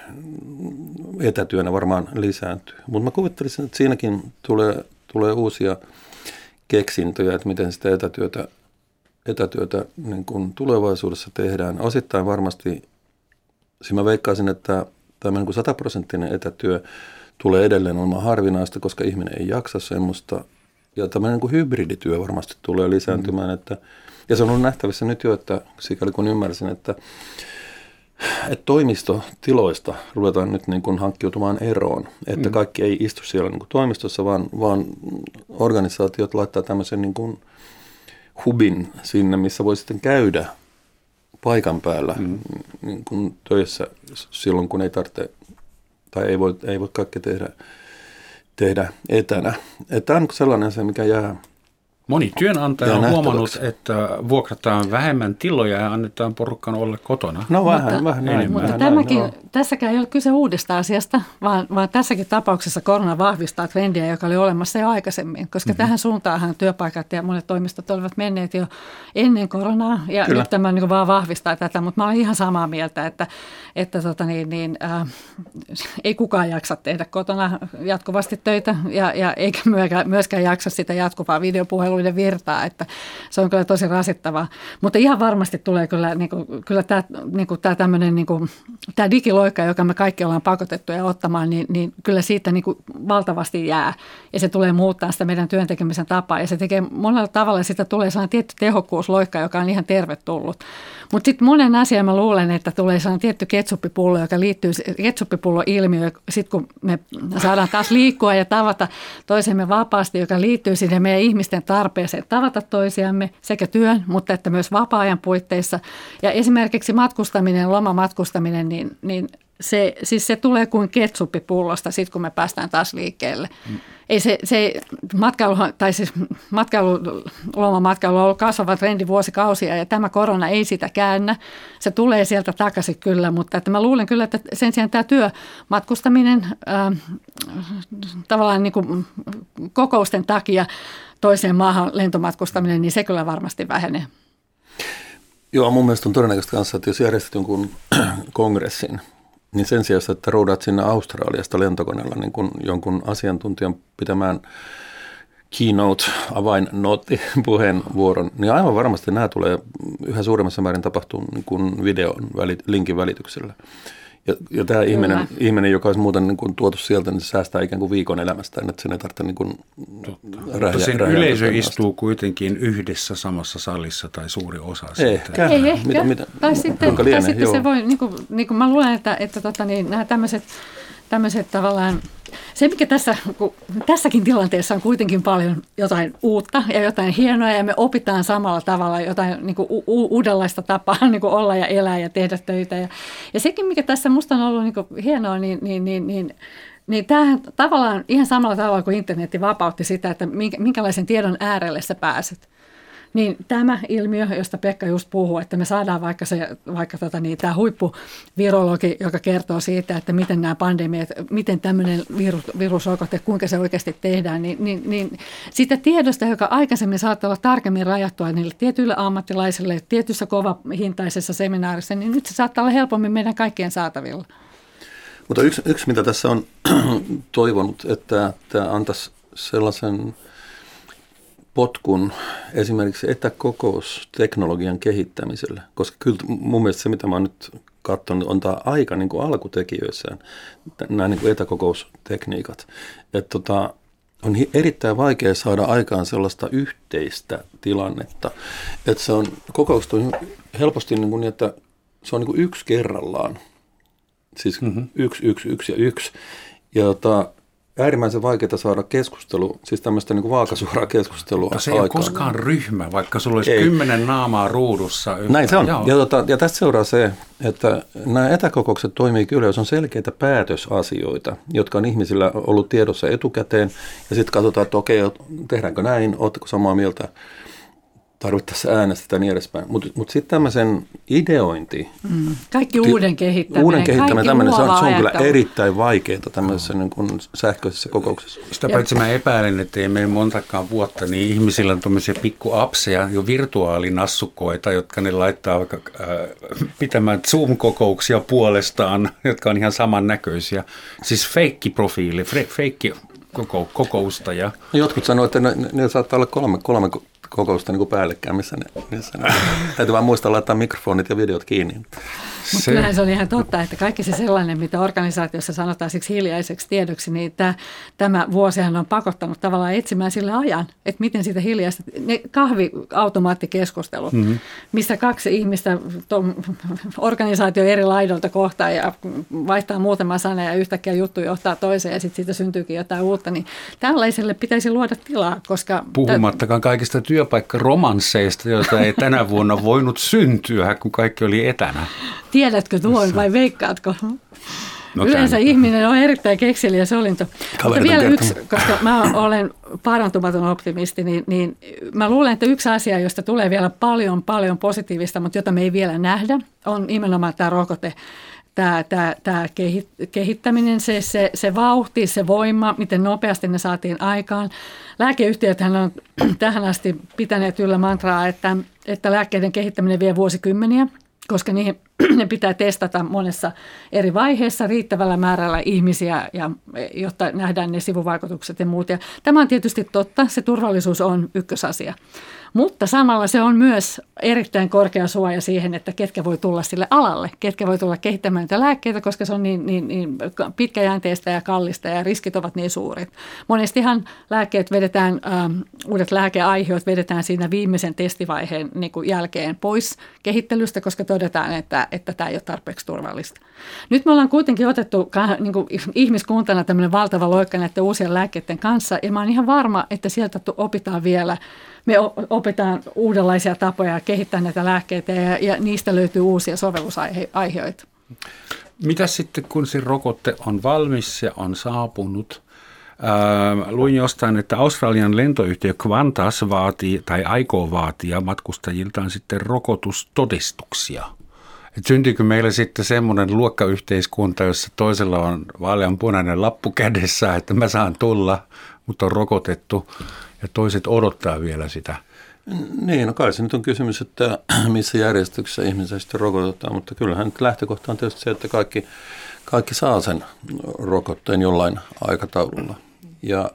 etätyönä varmaan lisääntyy. Mutta mä kuvittelisin, että siinäkin tulee, tulee uusia keksintöjä, että miten sitä etätyötä, etätyötä niin kuin tulevaisuudessa tehdään. Osittain varmasti, siis mä veikkaisin, että tämmöinen niin kuin sataprosenttinen etätyö tulee edelleen olemaan harvinaista, koska ihminen ei jaksa semmoista. Ja tämmöinen niin kuin hybridityö varmasti tulee lisääntymään, mm. että ja se on ollut nähtävissä nyt jo, että sikäli kun ymmärsin, että, että toimistotiloista ruvetaan nyt niin kuin hankkiutumaan eroon. Että kaikki ei istu siellä niin kuin toimistossa, vaan, vaan organisaatiot laittaa tämmöisen niin kuin hubin sinne, missä voi sitten käydä paikan päällä mm. niin kuin töissä silloin, kun ei tarvitse tai ei voi, ei voi kaikki tehdä, tehdä etänä. Että tämä on sellainen asia, mikä jää... Moni työnantaja on huomannut, että vuokrataan vähemmän tiloja ja annetaan porukkaan olla kotona. No vähän, mutta, vähän näin. Mutta vähän tämäkin, näin, no. tässäkään ei ole kyse uudesta asiasta, vaan, vaan tässäkin tapauksessa korona vahvistaa trendiä, joka oli olemassa jo aikaisemmin. Koska mm-hmm. tähän suuntaanhan työpaikat ja monet toimistot olivat menneet jo ennen koronaa. Ja Kyllä. nyt tämä niin vaan vahvistaa tätä, mutta mä olen ihan samaa mieltä, että, että tota niin, niin, äh, ei kukaan jaksa tehdä kotona jatkuvasti töitä ja, ja eikä myöskään jaksa sitä jatkuvaa videopuhelua virtaa, että se on kyllä tosi rasittavaa. Mutta ihan varmasti tulee kyllä, niin kuin, kyllä tämä, niin kuin, tämä, tämmöinen, niin kuin, tämä digiloikka, joka me kaikki ollaan pakotettuja ottamaan, niin, niin kyllä siitä niin kuin valtavasti jää. Ja se tulee muuttaa sitä meidän työntekemisen tapaa. Ja se tekee monella tavalla, sitä tulee sellainen tietty tehokkuusloikka, joka on ihan tervetullut. Mutta sitten monen asian mä luulen, että tulee sellainen tietty ketsuppipullo, joka liittyy, ketsuppipullo-ilmiö, sitten kun me saadaan taas liikkua ja tavata toisemme vapaasti, joka liittyy sinne meidän ihmisten tarpeeseen tavata toisiamme sekä työn, mutta että myös vapaa-ajan puitteissa. Ja esimerkiksi matkustaminen, lomamatkustaminen, niin, niin se, siis se tulee kuin ketsuppipullosta sitten, kun me päästään taas liikkeelle. Mm. Ei se, se matkailu, tai siis matkailu, lomamatkailu on ollut kasvava trendi vuosikausia ja tämä korona ei sitä käännä. Se tulee sieltä takaisin kyllä, mutta että mä luulen kyllä, että sen sijaan tämä työmatkustaminen äh, tavallaan niin kuin kokousten takia toiseen maahan lentomatkustaminen, niin se kyllä varmasti vähenee. Joo, mun mielestä on todennäköistä kanssa, että jos järjestät jonkun kongressin, niin sen sijaan, että roudaat sinne Australiasta lentokoneella niin kun jonkun asiantuntijan pitämään keynote-avainnootti puheenvuoron, niin aivan varmasti nämä tulee yhä suuremmassa määrin tapahtua niin kuin videon välit, linkin välityksellä. Ja, ja tämä ihminen, ihminen, joka olisi muuten niin kuin tuotu sieltä, niin se säästää ikään kuin viikon elämästään, että sen ei tarvitse niin kuin räjä, Mutta sen räjä, yleisö räjä istuu kuitenkin yhdessä samassa salissa tai suuri osa siitä. Ehkä. Ei ehkä. Mitä, mitä, tai sitten, tai sitten se voi, niin kuin, niin kuin mä luulen, että, että tota, niin, nämä tämmöiset tämmöiset tavallaan, se mikä tässä, tässäkin tilanteessa on kuitenkin paljon jotain uutta ja jotain hienoa ja me opitaan samalla tavalla jotain niin kuin u- uudenlaista tapaa niin kuin olla ja elää ja tehdä töitä. Ja, ja sekin mikä tässä musta on ollut niin kuin hienoa, niin, niin, niin, niin Niin tämähän tavallaan ihan samalla tavalla kuin internetti vapautti sitä, että minkälaisen tiedon äärelle sä pääset. Niin tämä ilmiö, josta Pekka just puhuu, että me saadaan vaikka, se, vaikka tota, niin, tämä huippuvirologi, joka kertoo siitä, että miten nämä pandemiat, miten tämmöinen virus, virusrokote, kuinka se oikeasti tehdään, niin, niin, niin siitä tiedosta, joka aikaisemmin saattaa olla tarkemmin rajattua niille tietyille ammattilaisille, tietyssä kovahintaisessa seminaarissa, niin nyt se saattaa olla helpommin meidän kaikkien saatavilla. Mutta yksi, yksi mitä tässä on toivonut, että tämä antaisi sellaisen potkun esimerkiksi etäkokousteknologian kehittämiselle, koska kyllä mun mielestä se, mitä mä oon nyt katsonut, on tämä aika niin kuin alkutekijöissään, nämä niin kuin etäkokoustekniikat. Että tota, on erittäin vaikea saada aikaan sellaista yhteistä tilannetta, että se on kokoukset on helposti niin kuin niin, että se on niin kuin yksi kerrallaan. Siis mm-hmm. yksi, yksi, yksi ja yksi. Ja tota, äärimmäisen vaikeaa saada keskustelu, siis tämmöistä niin kuin vaakasuoraa keskustelua. Mutta se ei ole koskaan ryhmä, vaikka sulla olisi ei. kymmenen naamaa ruudussa. Yhtä. Näin se on. Ja, tota, ja tästä seuraa se, että nämä etäkokoukset toimii kyllä, jos on selkeitä päätösasioita, jotka on ihmisillä ollut tiedossa etukäteen. Ja sitten katsotaan, että okei, tehdäänkö näin, ootteko samaa mieltä, tarvittaessa äänestetään niin edespäin. Mutta mut sitten tämmöisen ideointi. Mm. Kaikki uuden kehittäminen. Uuden kehittäminen, tämmöinen, se on, se on kyllä erittäin vaikeaa tämmöisessä niin kuin sähköisessä kokouksessa. Sitä paitsi mä epäilen, että ei meillä montakaan vuotta, niin ihmisillä on tuommoisia pikkuapseja, jo virtuaalinassukoita, jotka ne laittaa vaikka äh, pitämään Zoom-kokouksia puolestaan, jotka on ihan samannäköisiä. Siis feikkiprofiili, feikki koko, kokousta. Ja jotkut sanoo, että ne, ne saattaa olla kolme, kolme kokousta niin kuin päällekkäin, missä ne, missä ne. Täytyy vaan muistaa laittaa mikrofonit ja videot kiinni. Mutta kyllähän se on ihan totta, että kaikki se sellainen, mitä organisaatiossa sanotaan siksi hiljaiseksi tiedoksi, niin tämä, tämä vuosihan on pakottanut tavallaan etsimään sille ajan, että miten siitä hiljaista, ne kahviautomaattikeskustelut, mm-hmm. missä kaksi ihmistä organisaatio eri laidolta kohtaa ja vaihtaa muutama sana ja yhtäkkiä juttu johtaa toiseen ja sitten siitä syntyykin jotain uutta, niin tällaiselle pitäisi luoda tilaa, koska puhumattakaan kaikista työpaikkaromansseista, joita ei tänä vuonna voinut syntyä, kun kaikki oli etänä. Tiedätkö tuon vai veikkaatko? No, yleensä tämän. Ihminen on erittäin kekseliä solinto. Mutta vielä yksi, koska mä olen parantumaton optimisti, niin, niin mä luulen, että yksi asia, josta tulee vielä paljon, paljon positiivista, mutta jota me ei vielä nähdä, on nimenomaan tämä rokote. Tämä, tämä, tämä kehittäminen, se, se, se vauhti, se voima, miten nopeasti ne saatiin aikaan. Lääkeyhtiöthän on tähän asti pitäneet yllä mantraa, että, että lääkkeiden kehittäminen vie vuosikymmeniä, koska niihin, ne pitää testata monessa eri vaiheessa riittävällä määrällä ihmisiä, ja, jotta nähdään ne sivuvaikutukset ja muut. Ja tämä on tietysti totta, se turvallisuus on ykkösasia. Mutta samalla se on myös erittäin korkea suoja siihen, että ketkä voi tulla sille alalle, ketkä voi tulla kehittämään niitä lääkkeitä, koska se on niin, niin, niin pitkäjänteistä ja kallista ja riskit ovat niin suuret. Monestihan lääkkeet vedetään, ähm, uudet lääkeaiheet vedetään siinä viimeisen testivaiheen niin kuin jälkeen pois kehittelystä, koska todetaan, että, että tämä ei ole tarpeeksi turvallista. Nyt me ollaan kuitenkin otettu niin kuin ihmiskuntana tämmöinen valtava loikka näiden uusien lääkkeiden kanssa, ja mä oon ihan varma, että sieltä opitaan vielä. Me opitaan uudenlaisia tapoja kehittää näitä lääkkeitä ja, ja niistä löytyy uusia sovellusaiheita. Mitä sitten, kun se rokote on valmis ja on saapunut? Ää, luin jostain, että Australian lentoyhtiö Qantas vaatii tai aikoo vaatia matkustajiltaan sitten rokotustodistuksia. Et syntyykö meillä sitten semmoinen luokkayhteiskunta, jossa toisella on vaaleanpunainen lappu kädessä, että mä saan tulla, mutta on rokotettu. Ja toiset odottaa vielä sitä. Niin, no kai se nyt on kysymys, että missä järjestyksessä ihmisiä sitten rokotetaan, mutta kyllähän nyt lähtökohta on tietysti se, että kaikki, kaikki saa sen rokotteen jollain aikataululla. Ja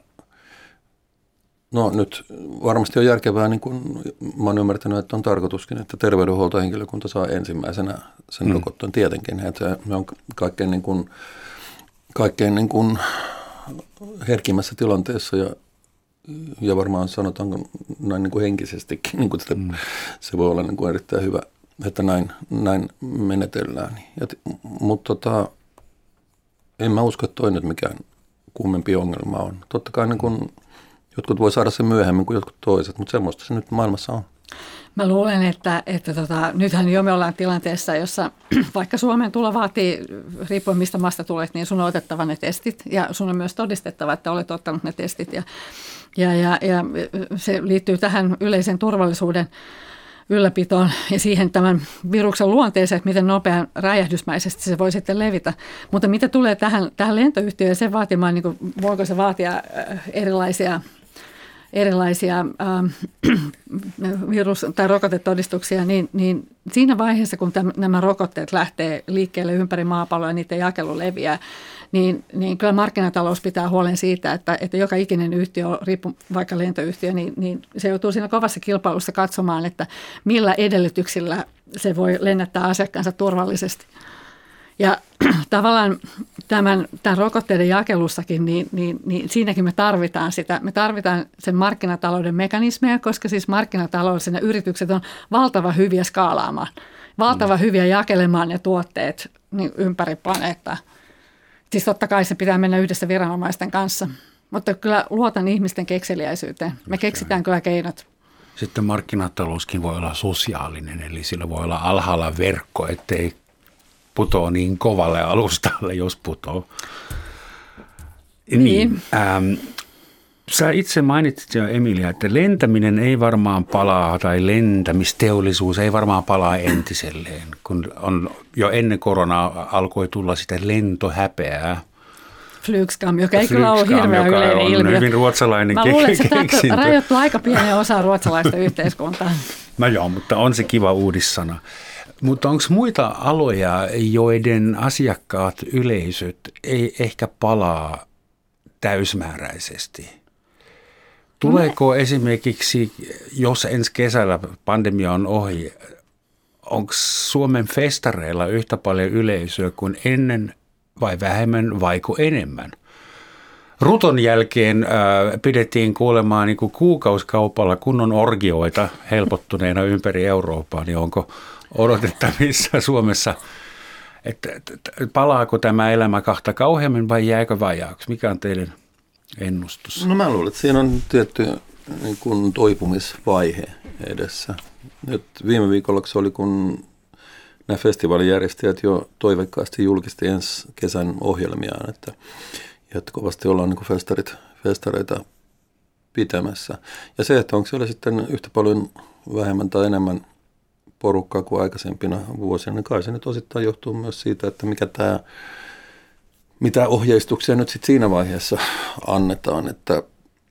no nyt varmasti on järkevää, niin kuin mä oon ymmärtänyt, että on tarkoituskin, että terveydenhuoltohenkilökunta saa ensimmäisenä sen mm. rokotteen tietenkin. Että me on kaikkein, niin kuin, kaikkein niin kuin herkimmässä tilanteessa ja Ja varmaan sanotaanko näin niin kuin henkisestikin, niin kuin että mm. se voi olla niin kuin erittäin hyvä, että näin, näin menetellään. Ja, mutta tota, en mä usko, että toi nyt mikään kummempi ongelma on. Totta kai niin kun, jotkut voi saada sen myöhemmin kuin jotkut toiset, mutta semmoista se nyt maailmassa on. Mä luulen, että, että tota, nythän jo me ollaan tilanteessa, jossa vaikka Suomeen tulo vaatii, riippuen mistä maasta tulet, niin sun on otettava ne testit ja sun on myös todistettava, että olet ottanut ne testit. Ja, ja, ja, ja se liittyy tähän yleisen turvallisuuden ylläpitoon ja siihen tämän viruksen luonteeseen, että miten nopean räjähdysmäisesti se voi sitten levitä. Mutta mitä tulee tähän, tähän lentoyhtiöön ja sen vaatimaan, niin kuin, voiko se vaatia erilaisia erilaisia äh, virus- tai rokotetodistuksia, niin, niin siinä vaiheessa, kun täm, nämä rokotteet lähtee liikkeelle ympäri maapalloa ja niiden jakelu leviää, niin, niin kyllä markkinatalous pitää huolen siitä, että, että joka ikinen yhtiö, riippu vaikka lentoyhtiö, niin, niin se joutuu siinä kovassa kilpailussa katsomaan, että millä edellytyksillä se voi lennättää asiakkaansa turvallisesti. Ja tavallaan tämän, tämän rokotteiden jakelussakin, niin, niin, niin siinäkin me tarvitaan sitä. Me tarvitaan sen markkinatalouden mekanismeja, koska siis markkinatalous ja yritykset on valtava hyviä skaalaamaan, valtava mm. hyviä jakelemaan ne tuotteet niin ympäri planeettaa. Siis totta kai se pitää mennä yhdessä viranomaisten kanssa, mutta kyllä luotan ihmisten kekseliäisyyteen. Me keksitään kyllä keinot. Sitten markkinatalouskin voi olla sosiaalinen, eli sillä voi olla alhaalla verkko, ettei putoo niin kovalle alustalle, jos putoo. Niin. niin ähm, sä itse mainitsit jo, Emilia, että lentäminen ei varmaan palaa, tai lentämisteollisuus ei varmaan palaa entiselleen, kun on jo ennen koronaa alkoi tulla sitä lentohäpeää. Flygskam, joka ei kyllä ole hirveän yleinen ilmiö. Joka on hyvin ruotsalainen keksintö. Mä luulen, että se rajoittuu aika pienen osa ruotsalaista yhteiskuntaa. No joo, mutta on se kiva uudissana. Mutta onko muita aloja, joiden asiakkaat, yleisöt ei ehkä palaa täysmääräisesti? Tuleeko esimerkiksi, jos ensi kesällä pandemia on ohi, onko Suomen festareilla yhtä paljon yleisöä kuin ennen vai vähemmän vaiko enemmän? Ruton jälkeen äh, pidettiin kuulemaan niin kuin kuukausikaupalla kunnon orgioita helpottuneena ympäri Eurooppaa, niin onko odotettavissa Suomessa, että palaako tämä elämä kahta kauheammin vai jääkö vajaaksi? Mikä on teidän ennustus? No mä luulen, että siinä on tietty niin kuin toipumisvaihe edessä. Nyt viime viikolla se oli, kun nämä festivaalijärjestäjät jo toiveikkaasti julkisti ensi kesän ohjelmiaan, että, että kovasti ollaan niin kuin festarit, festareita pitämässä. Ja se, että onko siellä sitten yhtä paljon vähemmän tai enemmän porukkaa kuin aikaisempina vuosina, niin kai se nyt osittain johtuu myös siitä, että mikä tämä, mitä ohjeistuksia nyt sitten siinä vaiheessa annetaan, että,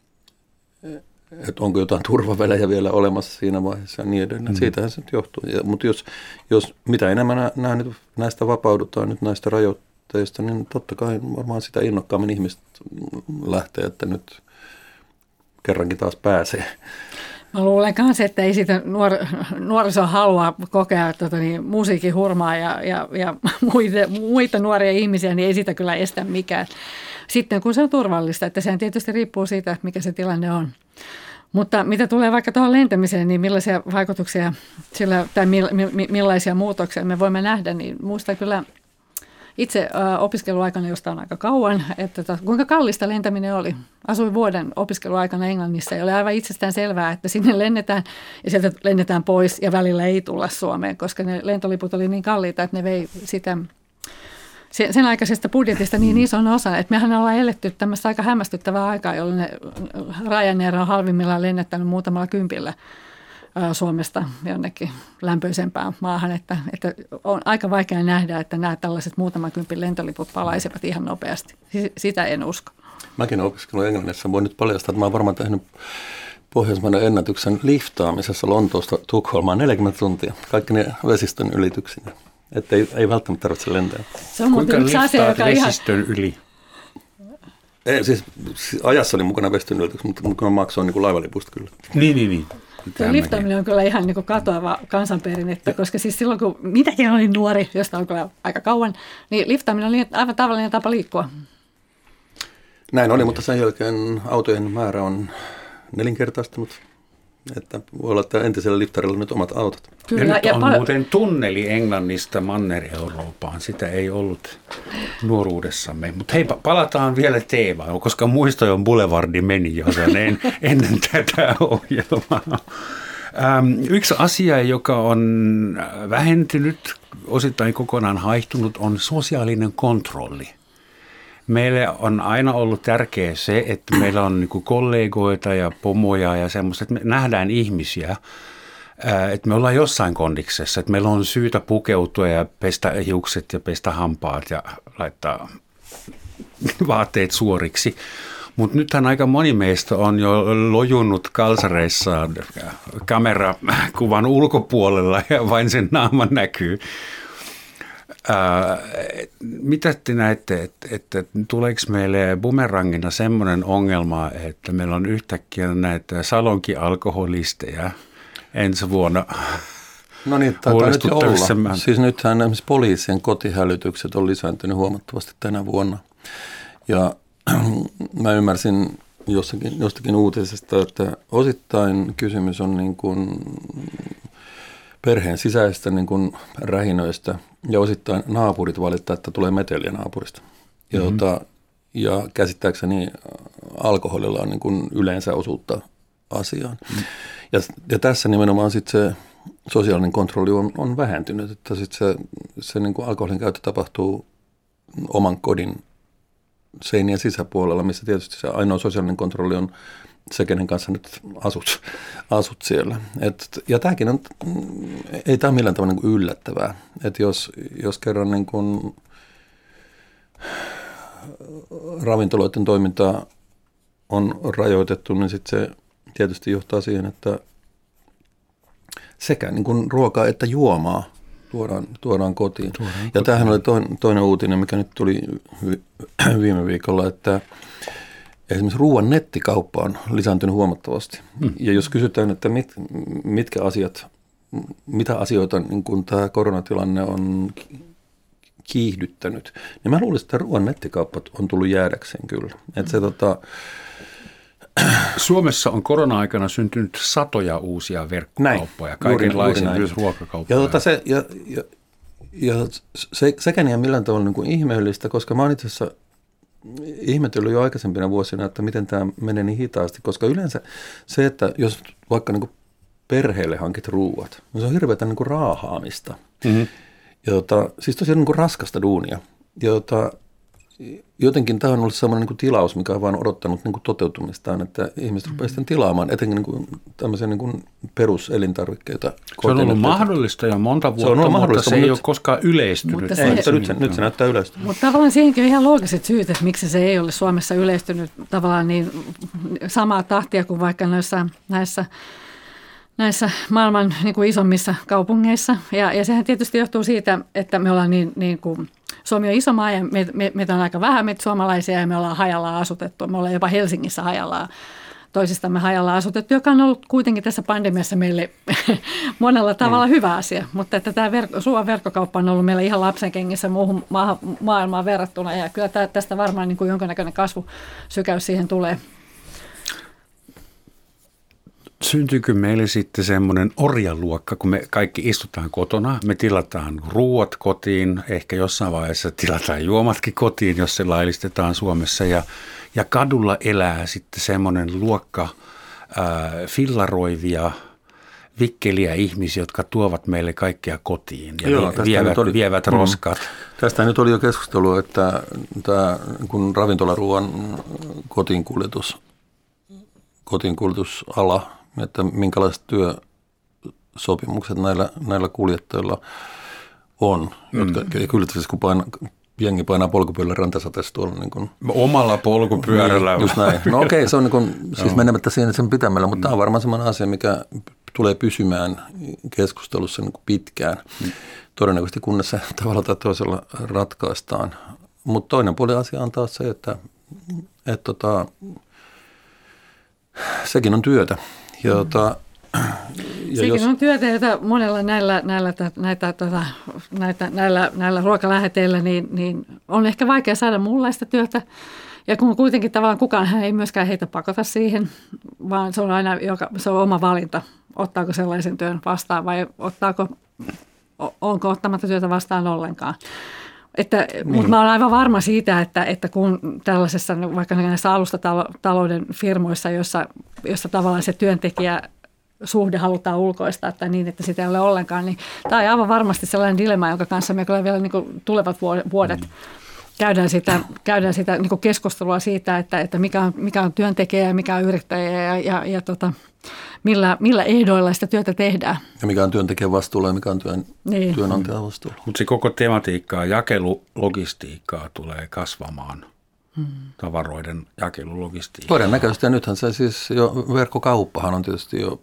että onko jotain turvavälejä vielä olemassa siinä vaiheessa ja niin edelleen. Mm. Siitähän se nyt johtuu. Ja, mutta jos, jos mitä enemmän nää nyt, näistä vapaudutaan nyt näistä rajoitteista, niin totta kai varmaan sitä innokkaammin ihmiset lähtee, että nyt kerrankin taas pääsee. Mä luulen myös, että ei siitä nuor, nuoriso halua kokea tota, niin, musiikin hurmaa ja, ja, ja muita, muita nuoria ihmisiä, niin ei sitä kyllä estä mikään. Sitten kun se on turvallista, että sehän tietysti riippuu siitä, mikä se tilanne on. Mutta mitä tulee vaikka tuohon lentämiseen, niin millaisia vaikutuksia sillä, tai millaisia muutoksia me voimme nähdä, niin muistan kyllä itse opiskeluaikana, josta on aika kauan, että tota, kuinka kallista lentäminen oli. Asuin vuoden opiskeluaikana Englannissa ja oli aivan itsestään selvää, että sinne lennetään ja sieltä lennetään pois ja välillä ei tulla Suomeen, koska ne lentoliput oli niin kalliita, että ne vei sitä sen aikaisesta budjetista niin ison osan, että mehän ollaan eletty tämmöistä aika hämmästyttävää aikaa, jolloin ne Ryanair on halvimmillaan lennättänyt muutamalla kympillä Suomesta jonnekin lämpöisempään maahan, että, että on aika vaikea nähdä, että nämä tällaiset muutaman kympin lentoliput palaisivat ihan nopeasti. Sitä en usko. Mäkin olen opiskellut Englannissa. Voin nyt paljastaa, että mä olen varmaan tehnyt Pohjoismaiden ennätyksen liftaamisessa Lontoosta Tukholmaan neljäkymmentä tuntia. Kaikki ne vesistön ylityksinä. Että ei, ei välttämättä tarvitse lentää. Se on kuinka liftaat vesistön ihan yli? Ei, siis ajassa oli mukana vesistön ylityksen, mutta mukana maksoin niin kuin laivalipusta kyllä. Niin, niin, niin. Tuo liftaaminen on kyllä ihan niin kuin katoava kansanperinnettä, koska siis silloin kun mitäkin olin nuori, josta on kyllä aika kauan, niin liftaaminen oli aivan tavallinen tapa liikkua. Näin oli, mutta sen jälkeen autojen määrä on nelinkertaistunut että voi olla, että entisellä liftarilla nyt omat autot. Kyllä, ja nyt ja on pal- muuten tunneli Englannista Manner-Eurooppaan. Sitä ei ollut nuoruudessamme. Mutta hei, palataan vielä teemaan, koska muistojon Boulevardi meni jo en, ennen tätä ohjelmaa. Ähm, yksi asia, joka on vähentynyt, osittain kokonaan haihtunut, on sosiaalinen kontrolli. Meille on aina ollut tärkeää se, että meillä on niin kuin kollegoita ja pomoja ja semmoista, että me nähdään ihmisiä, että me ollaan jossain kondiksessa, että meillä on syytä pukeutua ja pestä hiukset ja pestä hampaat ja laittaa vaatteet suoriksi. Mutta nythän aika moni meistä on jo lojunut kalsareissaan kamerakuvan ulkopuolella ja vain sen naama näkyy. Ää, mitä te näette, että, että tuleeko meille bumerangina semmoinen ongelma, että meillä on yhtäkkiä näitä salonkialkoholisteja ensi vuonna? No niin, taitaa nyt olla. Siis nythän esimerkiksi poliisien kotihälytykset on lisääntynyt huomattavasti tänä vuonna. Ja mä ymmärsin jossakin, jostakin uutisesta, että osittain kysymys on niin kuin perheen sisäistä niin kuin rähinöistä ja osittain naapurit valittaa, että tulee meteliä naapurista. Mm-hmm. Jota, ja käsittääkseni alkoholilla on niin kuin yleensä osuutta asiaan. Mm-hmm. Ja, ja tässä nimenomaan sitten se sosiaalinen kontrolli on, on vähentynyt, että sitten se, se niin kuin alkoholin käyttö tapahtuu oman kodin seinien sisäpuolella, missä tietysti se ainoa sosiaalinen kontrolli on se, kenen kanssa nyt asut, asut siellä. Et, ja tämäkin on, ei tämä ole millään tavalla niin kuin yllättävää. Että jos, jos kerran niin kuin ravintoloiden toimintaa on rajoitettu, niin sitten se tietysti johtaa siihen, että sekä niin kuin ruokaa että juomaa tuodaan, tuodaan kotiin. Tuodaan ja kotiin. Tämähän oli toinen, toinen uutinen, mikä nyt tuli viime viikolla, että esimerkiksi ruoan nettikauppa on lisääntynyt huomattavasti. Hmm. Ja jos kysytään, että mit, mitkä asiat, mitä asioita niin kun tämä koronatilanne on kiihdyttänyt, niin mä luulisin, että ruoan nettikauppa on tullut jäädäkseen kyllä. Että se, tota, Suomessa on korona-aikana syntynyt satoja uusia verkkokauppoja, kaikenlaisia myös ruokakauppoja. Ja, tota se, ja, ja, ja se, sekään ei ole millään tavalla niin kuin ihmeellistä, koska mä oon itse asiassa ihmetellyt jo aikaisempina vuosina, että miten tämä menee niin hitaasti, koska yleensä se, että jos vaikka niin kuin perheelle hankit ruuat, niin se on hirveätä niin kuin raahaamista. Mm-hmm. Ja tota, siis tosiaan niin kuin raskasta duunia. Ja tota, jotenkin tämä on ollut sellainen niin kuin tilaus, mikä on vaan odottanut niin kuin toteutumistaan, että ihmiset mm-hmm. rupeaa sitten tilaamaan etenkin niin kuin tämmöisiä niin kuin peruselintarvikkeita. Se on ollut mahdollista jo monta vuotta, se mutta se ei nyt ole koskaan yleistynyt. Mutta se, ei, mutta nyt, se, nyt se näyttää yleistynyt. Mutta tavallaan siihenkin on ihan loogiset syyt, että miksi se ei ole Suomessa yleistynyt tavallaan niin samaa tahtia kuin vaikka näissä, näissä, näissä maailman niin kuin isommissa kaupungeissa. Ja, ja sehän tietysti johtuu siitä, että me ollaan niin, niin kuin Suomi on iso maa ja me, me, meitä on aika vähän meitä suomalaisia ja me ollaan hajallaan asutettu. Me ollaan jopa Helsingissä hajallaan, toisistamme hajallaan asutettu, joka on ollut kuitenkin tässä pandemiassa meille monella tavalla mm. hyvä asia. Mutta että tämä verkko, ruoan verkkokauppa on ollut meillä ihan lapsenkengissä muuhun ma- maailmaan verrattuna ja kyllä tästä varmaan niin kuin jonkinnäköinen kasvusykäys siihen tulee. Syntyykö meille sitten semmoinen orjaluokka, kun me kaikki istutaan kotona, me tilataan ruuat kotiin, ehkä jossain vaiheessa tilataan juomatkin kotiin, jos se laillistetaan Suomessa, ja, ja kadulla elää sitten semmoinen luokka ää, fillaroivia, vikkeliä ihmisiä, jotka tuovat meille kaikkea kotiin ja Joo, vievät, oli, vievät mm, roskat. Tästä nyt oli jo keskustelua, että tämä, kun ravintolaruoan kotiinkuljetus, kotiinkuljetusala, että minkälaiset työsopimukset näillä, näillä kuljettajilla on, mm. jotka kyllä kun paina, jengi painaa polkupyörällä rantasateessa tuolla. Niin kuin, omalla polkupyörällä. Niin, just näin. No okei, okay, se on niin kuin, siis menemättä siinä sen pitämällä, mutta mm. tämä on varmaan sellainen asia, mikä tulee pysymään keskustelussa niin kuin pitkään. Mm. Todennäköisesti kunnes se tavalla tai toisella ratkaistaan. Mutta toinen puoli asia on taas se, että et, tota, sekin on työtä. Ja, tota, ja sekin jos on työtä, jota monella näillä, näillä, näitä, tota, näitä, näillä, näillä ruokaläheteillä niin, niin on ehkä vaikea saada muunlaista työtä. Ja kun kuitenkin tavallaan kukaan hän ei myöskään heitä pakota siihen, vaan se on aina joka, se on oma valinta, ottaako sellaisen työn vastaan vai ottaako, onko ottamatta työtä vastaan ollenkaan. Että, niin. Mutta mä olen aivan varma siitä, että, että kun tällaisessa vaikka näissä alustatalouden firmoissa, jossa, jossa tavallaan se työntekijä suhde halutaan ulkoistaa tai niin, että sitä ei ole ollenkaan, niin tämä on aivan varmasti sellainen dilemma, jonka kanssa me kyllä vielä niin kuin tulevat vuodet mm. käydään sitä, käydään sitä niin kuin keskustelua siitä, että, että mikä, on, mikä on työntekijä ja mikä on yrittäjä ja, ja, ja tota, millä, millä ehdoilla sitä työtä tehdään. Ja mikä on työntekijän vastuulla ja mikä on työn, niin. työnantajan vastuulla. Mutta se koko tematiikkaa, jakelulogistiikkaa tulee kasvamaan. Hmm. Tavaroiden jakelulogistiikkaa. Todennäköisesti, ja nythän se siis jo, verkkokauppahan on tietysti jo,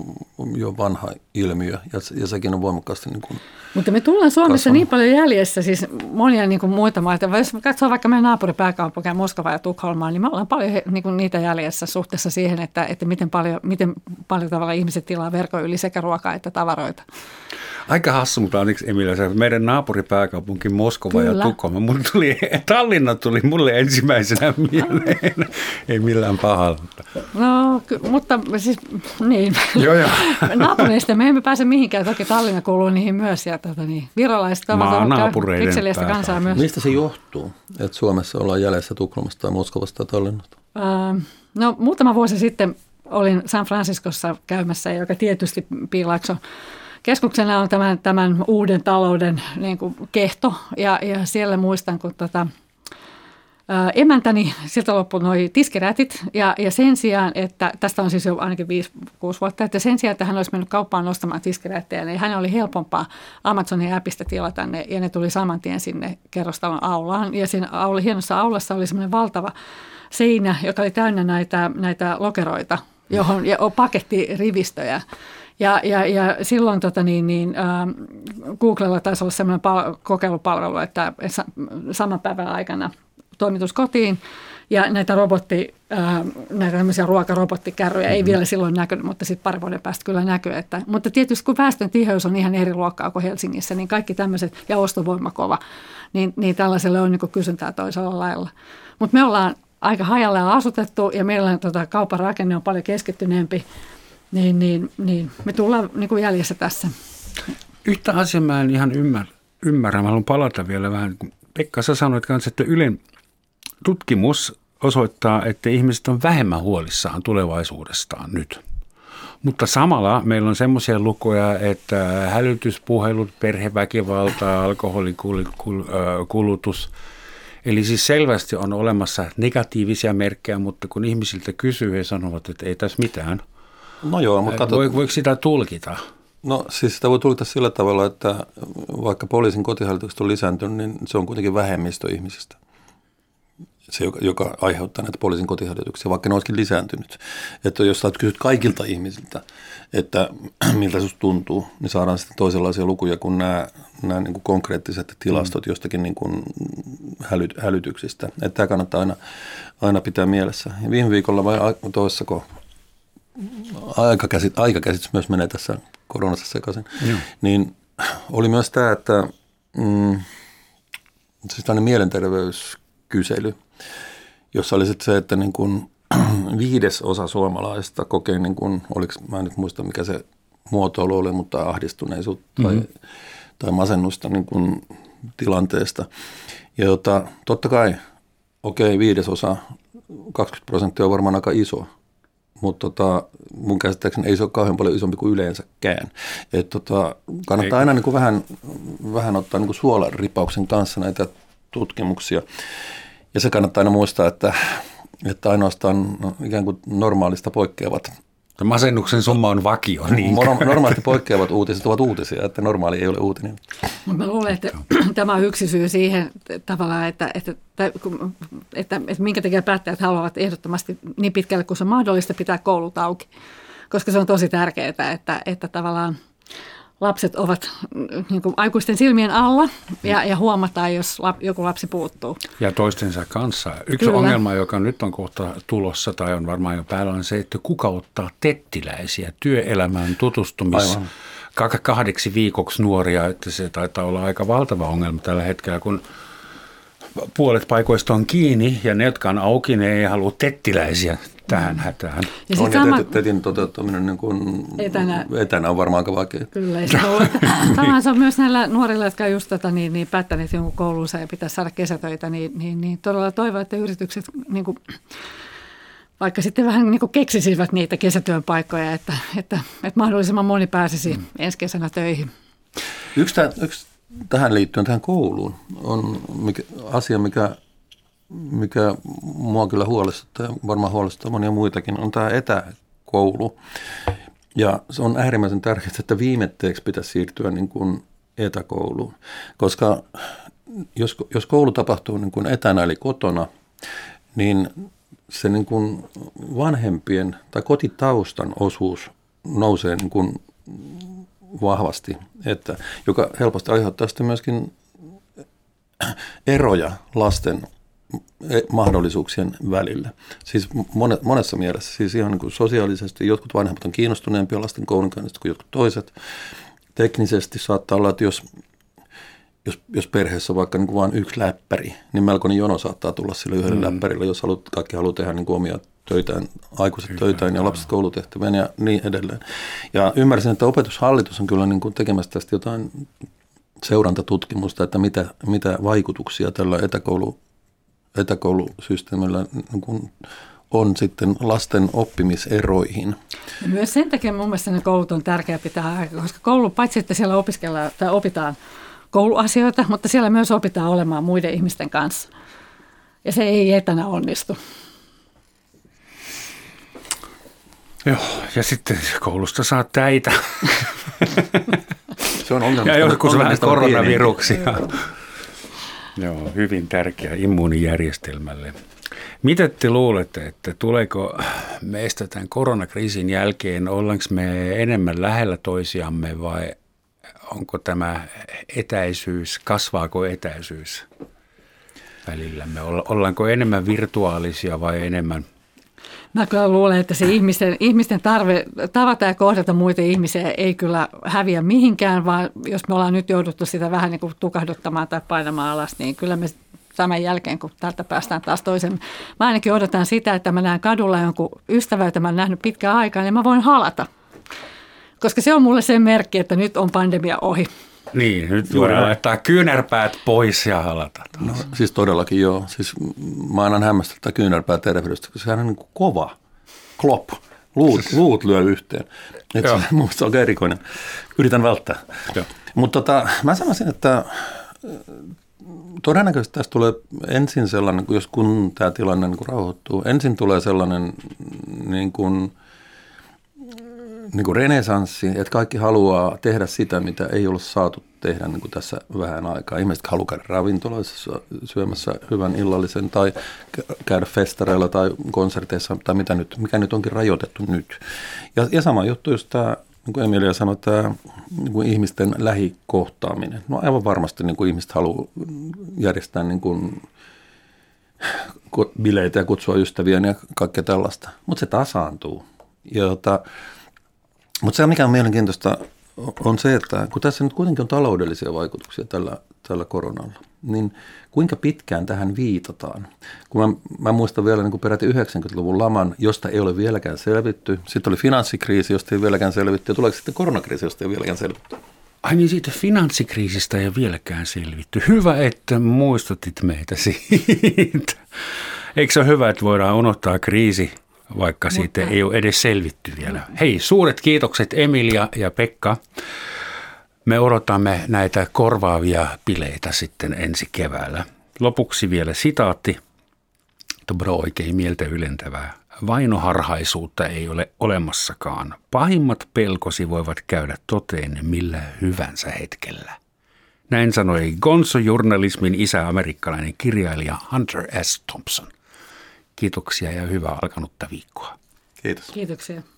jo vanha ilmiö, ja, ja sekin on voimakkaasti niin kuin mutta me tullaan Suomessa kasvanut. Niin paljon jäljessä, siis monia niin kuin muita maita. Jos katsoo vaikka meidän naapuripääkaupunkia, Moskova ja Tukholmaa, niin me ollaan paljon niin kuin niitä jäljessä suhteessa siihen, että, että miten paljon, miten paljon tavalla ihmiset tilaa verkon yli sekä ruokaa että tavaroita. Aika hassu, mutta onneksi Emilia, meidän naapuripääkaupunki Moskova Kyllä. ja Tukholma. Mulle tuli, Tallinna tuli mulle ensimmäisenä mieleen, ei millään pahalla. No, mutta siis niin, joo, joo. naapureista me emme pääse mihinkään, toki Tallinna kuuluu niihin myös ja tuota, niin, virolaiset ovat kekseliäistä kansaa myös. Mistä se johtuu, että Suomessa ollaan jäljessä Tukholmasta tai Moskovasta tai Tallinnasta? Öö, no muutama vuosi sitten olin San Franciscossa käymässä, joka tietysti Piilaakso keskuksena on tämän, tämän uuden talouden niin kuin kehto ja, ja siellä muistan, kun tota, ää, emäntäni, siltä loppui noi tiskirätit ja, ja sen sijaan, että tästä on siis jo ainakin viisi kuusi vuotta, että sen sijaan, että hän olisi mennyt kauppaan nostamaan tiskirättejä, niin hän oli helpompaa Amazonin appista tilata ne ja ne tuli saman tien sinne kerrostalon aulaan ja siinä aula, hienossa aulassa oli semmoinen valtava seinä, joka oli täynnä näitä, näitä lokeroita, johon ja pakettirivistöjä. Ja, ja, ja silloin tota niin, niin, äh, Googlella taisi olla sellainen pal- kokeilupalvelu, että saman päivän aikana toimitus kotiin ja näitä, robotti, äh, näitä tämmöisiä ruokarobottikärryjä mm-hmm. ei vielä silloin näkynyt, mutta sitten pari vuoden päästä kyllä näkyy. Että, mutta tietysti kun väestön tiheys on ihan eri luokkaa kuin Helsingissä, niin kaikki tämmöiset ja ostovoima kova, niin, niin tällaiselle on niin kuin kysyntää toisella lailla. Mutta me ollaan aika hajallaan asutettu ja meillä tota, kaupan rakenne on paljon keskittyneempi. Niin, niin, niin. Me tullaan niin kuin jäljessä tässä. Yhtä asiaa mä en ihan ymmärrä. ymmärrä. Mä haluan palata vielä vähän. Pekka, sä sanoit kanssa, että Ylen tutkimus osoittaa, että ihmiset on vähemmän huolissaan tulevaisuudestaan nyt. Mutta samalla meillä on semmoisia lukuja, että hälytyspuhelut, perheväkivalta, alkoholikulutus. Eli siis selvästi on olemassa negatiivisia merkkejä, mutta kun ihmisiltä kysyy, he sanovat, että ei tässä mitään. No joo, mutta kato, Voiko, voiko sitä tulkita? No siis sitä voi tulkita sillä tavalla, että vaikka poliisin kotihälytykset on lisääntynyt, niin se on kuitenkin vähemmistö ihmisistä. Se, joka, joka aiheuttaa näitä poliisin kotihälytyksiä, vaikka ne olisikin lisääntynyt. Että jos sä kysyt kaikilta ihmisiltä, että miltä susta tuntuu, niin saadaan sitten toisenlaisia lukuja kuin nämä, nämä niin kuin konkreettiset tilastot mm. jostakin niin kuin häly, hälytyksistä. Että tämä kannattaa aina, aina pitää mielessä. Ja viime viikolla vai toissako aikakäsit, aikakäsitys myös menee tässä koronassa sekaisin, mm. niin oli myös tämä, että mm, siis tämmöinen mielenterveyskysely, jossa oli sitten se, että niin kuin viides osa suomalaista kokee, niin kuin, oliko, mä en nyt muista mikä se muotoilu oli, mutta ahdistuneisuutta mm-hmm. tai, tai masennusta niin kuin tilanteesta. Ja jota, totta kai, okei, okay, viides osa, kaksikymmentä prosenttia on varmaan aika iso, mutta tota, mun käsittääkseni ei se ole kauhean paljon isompi kuin yleensäkään. Et tota, kannattaa ei. aina niin kuin vähän, vähän ottaa niin kuin suolaripauksen kanssa näitä tutkimuksia. Ja se kannattaa aina muistaa, että, että ainoastaan no, ikään kuin normaalista poikkeavat. Masennuksen summa on vakio. Niin. Normaalisti poikkeavat uutiset ovat uutisia, että normaali ei ole uutinen. Mä luulen, että tämä on yksi syy siihen tavallaan, että, että, että, että, että minkä takia päättäjät haluavat ehdottomasti niin pitkälle kuin se on mahdollista pitää koulut auki. Koska se on tosi tärkeää, että, että tavallaan lapset ovat niin kuin aikuisten silmien alla ja, ja huomataan, jos lap, joku lapsi puuttuu. Ja toistensa kanssa. Yksi Kyllä. ongelma, joka nyt on kohta tulossa tai on varmaan jo päällä, on se, että kuka ottaa tettiläisiä työelämään tutustumis kahdeksi viikoksi nuoria. Että se taitaa olla aika valtava ongelma tällä hetkellä, kun puolet paikoista on kiinni ja ne, jotka on auki, ne ei halua tettiläisiä tähän hätään. Ja on, ja sama... tetin toteuttaminen niin kuin etänä. etänä on varmaan aika vaikea. Kyllä, ja tavallaan se on myös näillä nuorilla, jotka on just tota, niin, niin päättäneet jonkun kouluunsa ja pitäisi saada kesätöitä, niin, niin, niin todella toivon, että yritykset niin kuin, vaikka sitten vähän niin kuin keksisivät niitä kesätyön paikkoja, että, että, että mahdollisimman moni pääsisi mm. ensi kesänä töihin. Yksi, tämän, yksi tähän liittyen, tähän kouluun, on mikä, asia, mikä, mikä mua kyllä huolestuttaa ja varmaan huolestuttaa monia muitakin, on tämä etäkoulu. Ja se on äärimmäisen tärkeää, että viimetteeksi pitäisi siirtyä niin kuin etäkouluun, koska jos, jos koulu tapahtuu niin kuin etänä eli kotona, niin se niin kuin vanhempien tai kotitaustan osuus nousee niin kuin vahvasti, että, joka helposti aiheuttaa sitten myöskin eroja lasten mahdollisuuksien välillä. Siis monessa mielessä, siis ihan niin kuin sosiaalisesti jotkut vanhemmat on kiinnostuneempia lasten koulunkäynnistä kuin jotkut toiset. Teknisesti saattaa olla, että jos, jos, jos perheessä on vaikka niin kuin vain yksi läppäri, niin melkoinen jono saattaa tulla sille yhdelle mm. läppärille, jos haluat, kaikki haluaa tehdä niin kuin omia töitään, aikuiset kyllä, töitään ja lapset koulutehtävien ja niin edelleen. Ja ymmärsin, että opetushallitus on kyllä niin kuin tekemässä tästä jotain seurantatutkimusta, että mitä, mitä vaikutuksia tällä etäkoulu, etäkoulusysteemillä niin kuin on sitten lasten oppimiseroihin. Ja myös sen takia mun mielestä ne koulut on tärkeää pitää aikaa, koska koulu, paitsi että siellä opiskellaan tai opitaan kouluasioita, mutta siellä myös opitaan olemaan muiden ihmisten kanssa. Ja se ei etänä onnistu. Joo, ja sitten koulusta saa täitä. Se on ongelma. Ja joskus vähän koronaviruksia. Joo, hyvin tärkeä immuunijärjestelmälle. Mitä te luulette, että tuleeko meistä tämän koronakriisin jälkeen, ollaanko me enemmän lähellä toisiamme vai onko tämä etäisyys, kasvaako etäisyys välillämme? Ollaanko enemmän virtuaalisia vai enemmän? Mä kyllä luulen, että se ihmisten, ihmisten tarve tavata ja kohdata muita ihmisiä ei kyllä häviä mihinkään, vaan jos me ollaan nyt jouduttu sitä vähän niin kuin tukahduttamaan tai painamaan alas, niin kyllä me tämän jälkeen, kun täältä päästään taas toisen. Mä ainakin odotan sitä, että mä näen kadulla jonkun ystävä, jota mä oon nähnyt pitkään aikaan, niin mä voin halata. Koska se on mulle se merkki, että nyt on pandemia ohi. Niin, nyt voidaan laittaa kyynärpäät pois ja halata. No, siis todellakin joo. Siis mä annan hämmästellä tätä kyynärpää terveydestä, koska sehän on niin kuin kova, klop, luut, luut lyö yhteen. Se, musta on erikoinen. Yritän välttää. Mutta tota, mä sanoisin, että todennäköisesti tästä tulee ensin sellainen, jos kun tämä tilanne niin kuin rauhoittuu, ensin tulee sellainen niin kuin niin kuin renesanssi, että kaikki haluaa tehdä sitä, mitä ei ole saatu tehdä niin kuin tässä vähän aikaa. Ihmiset haluaa käydä ravintoloissa syömässä hyvän illallisen tai käydä festareilla tai konserteissa tai mitä nyt, mikä nyt onkin rajoitettu nyt. Ja, ja sama juttu, jos tämä, niin kuin Emilia sanoi, tämä niin kuin ihmisten lähikohtaaminen. No aivan varmasti niin kuin ihmiset haluaa järjestää niin kuin bileitä ja kutsua ystäviä ja kaikkea tällaista, mutta se tasaantuu. Ja jota, mutta se, mikä on mielenkiintoista, on se, että kun tässä nyt kuitenkin on taloudellisia vaikutuksia tällä, tällä koronalla, niin kuinka pitkään tähän viitataan? Kun mä, mä muistan vielä niin kuin peräti yhdeksänkymmentäluvun laman, josta ei ole vieläkään selvitty. Sitten oli finanssikriisi, josta ei vieläkään selvitty. Ja tuleeko sitten koronakriisi, josta ei vieläkään selvitty? Ai niin, siitä finanssikriisistä ei vieläkään selvitty. Hyvä, että muistutit meitä siitä. Eikö se ole hyvä, että voidaan unohtaa kriisi? Vaikka siitä ei ole edes selvitty vielä. Hei, suuret kiitokset Emilia ja Pekka. Me odotamme näitä korvaavia bileitä sitten ensi keväällä. Lopuksi vielä sitaatti. Dobro oikein mieltä ylentävää. Vainoharhaisuutta ei ole olemassakaan. Pahimmat pelkosi voivat käydä toteen millä hyvänsä hetkellä. Näin sanoi gonzo-journalismin isä amerikkalainen kirjailija Hunter S. Thompson. Kiitoksia ja hyvää alkanutta viikkoa. Kiitos. Kiitoksia.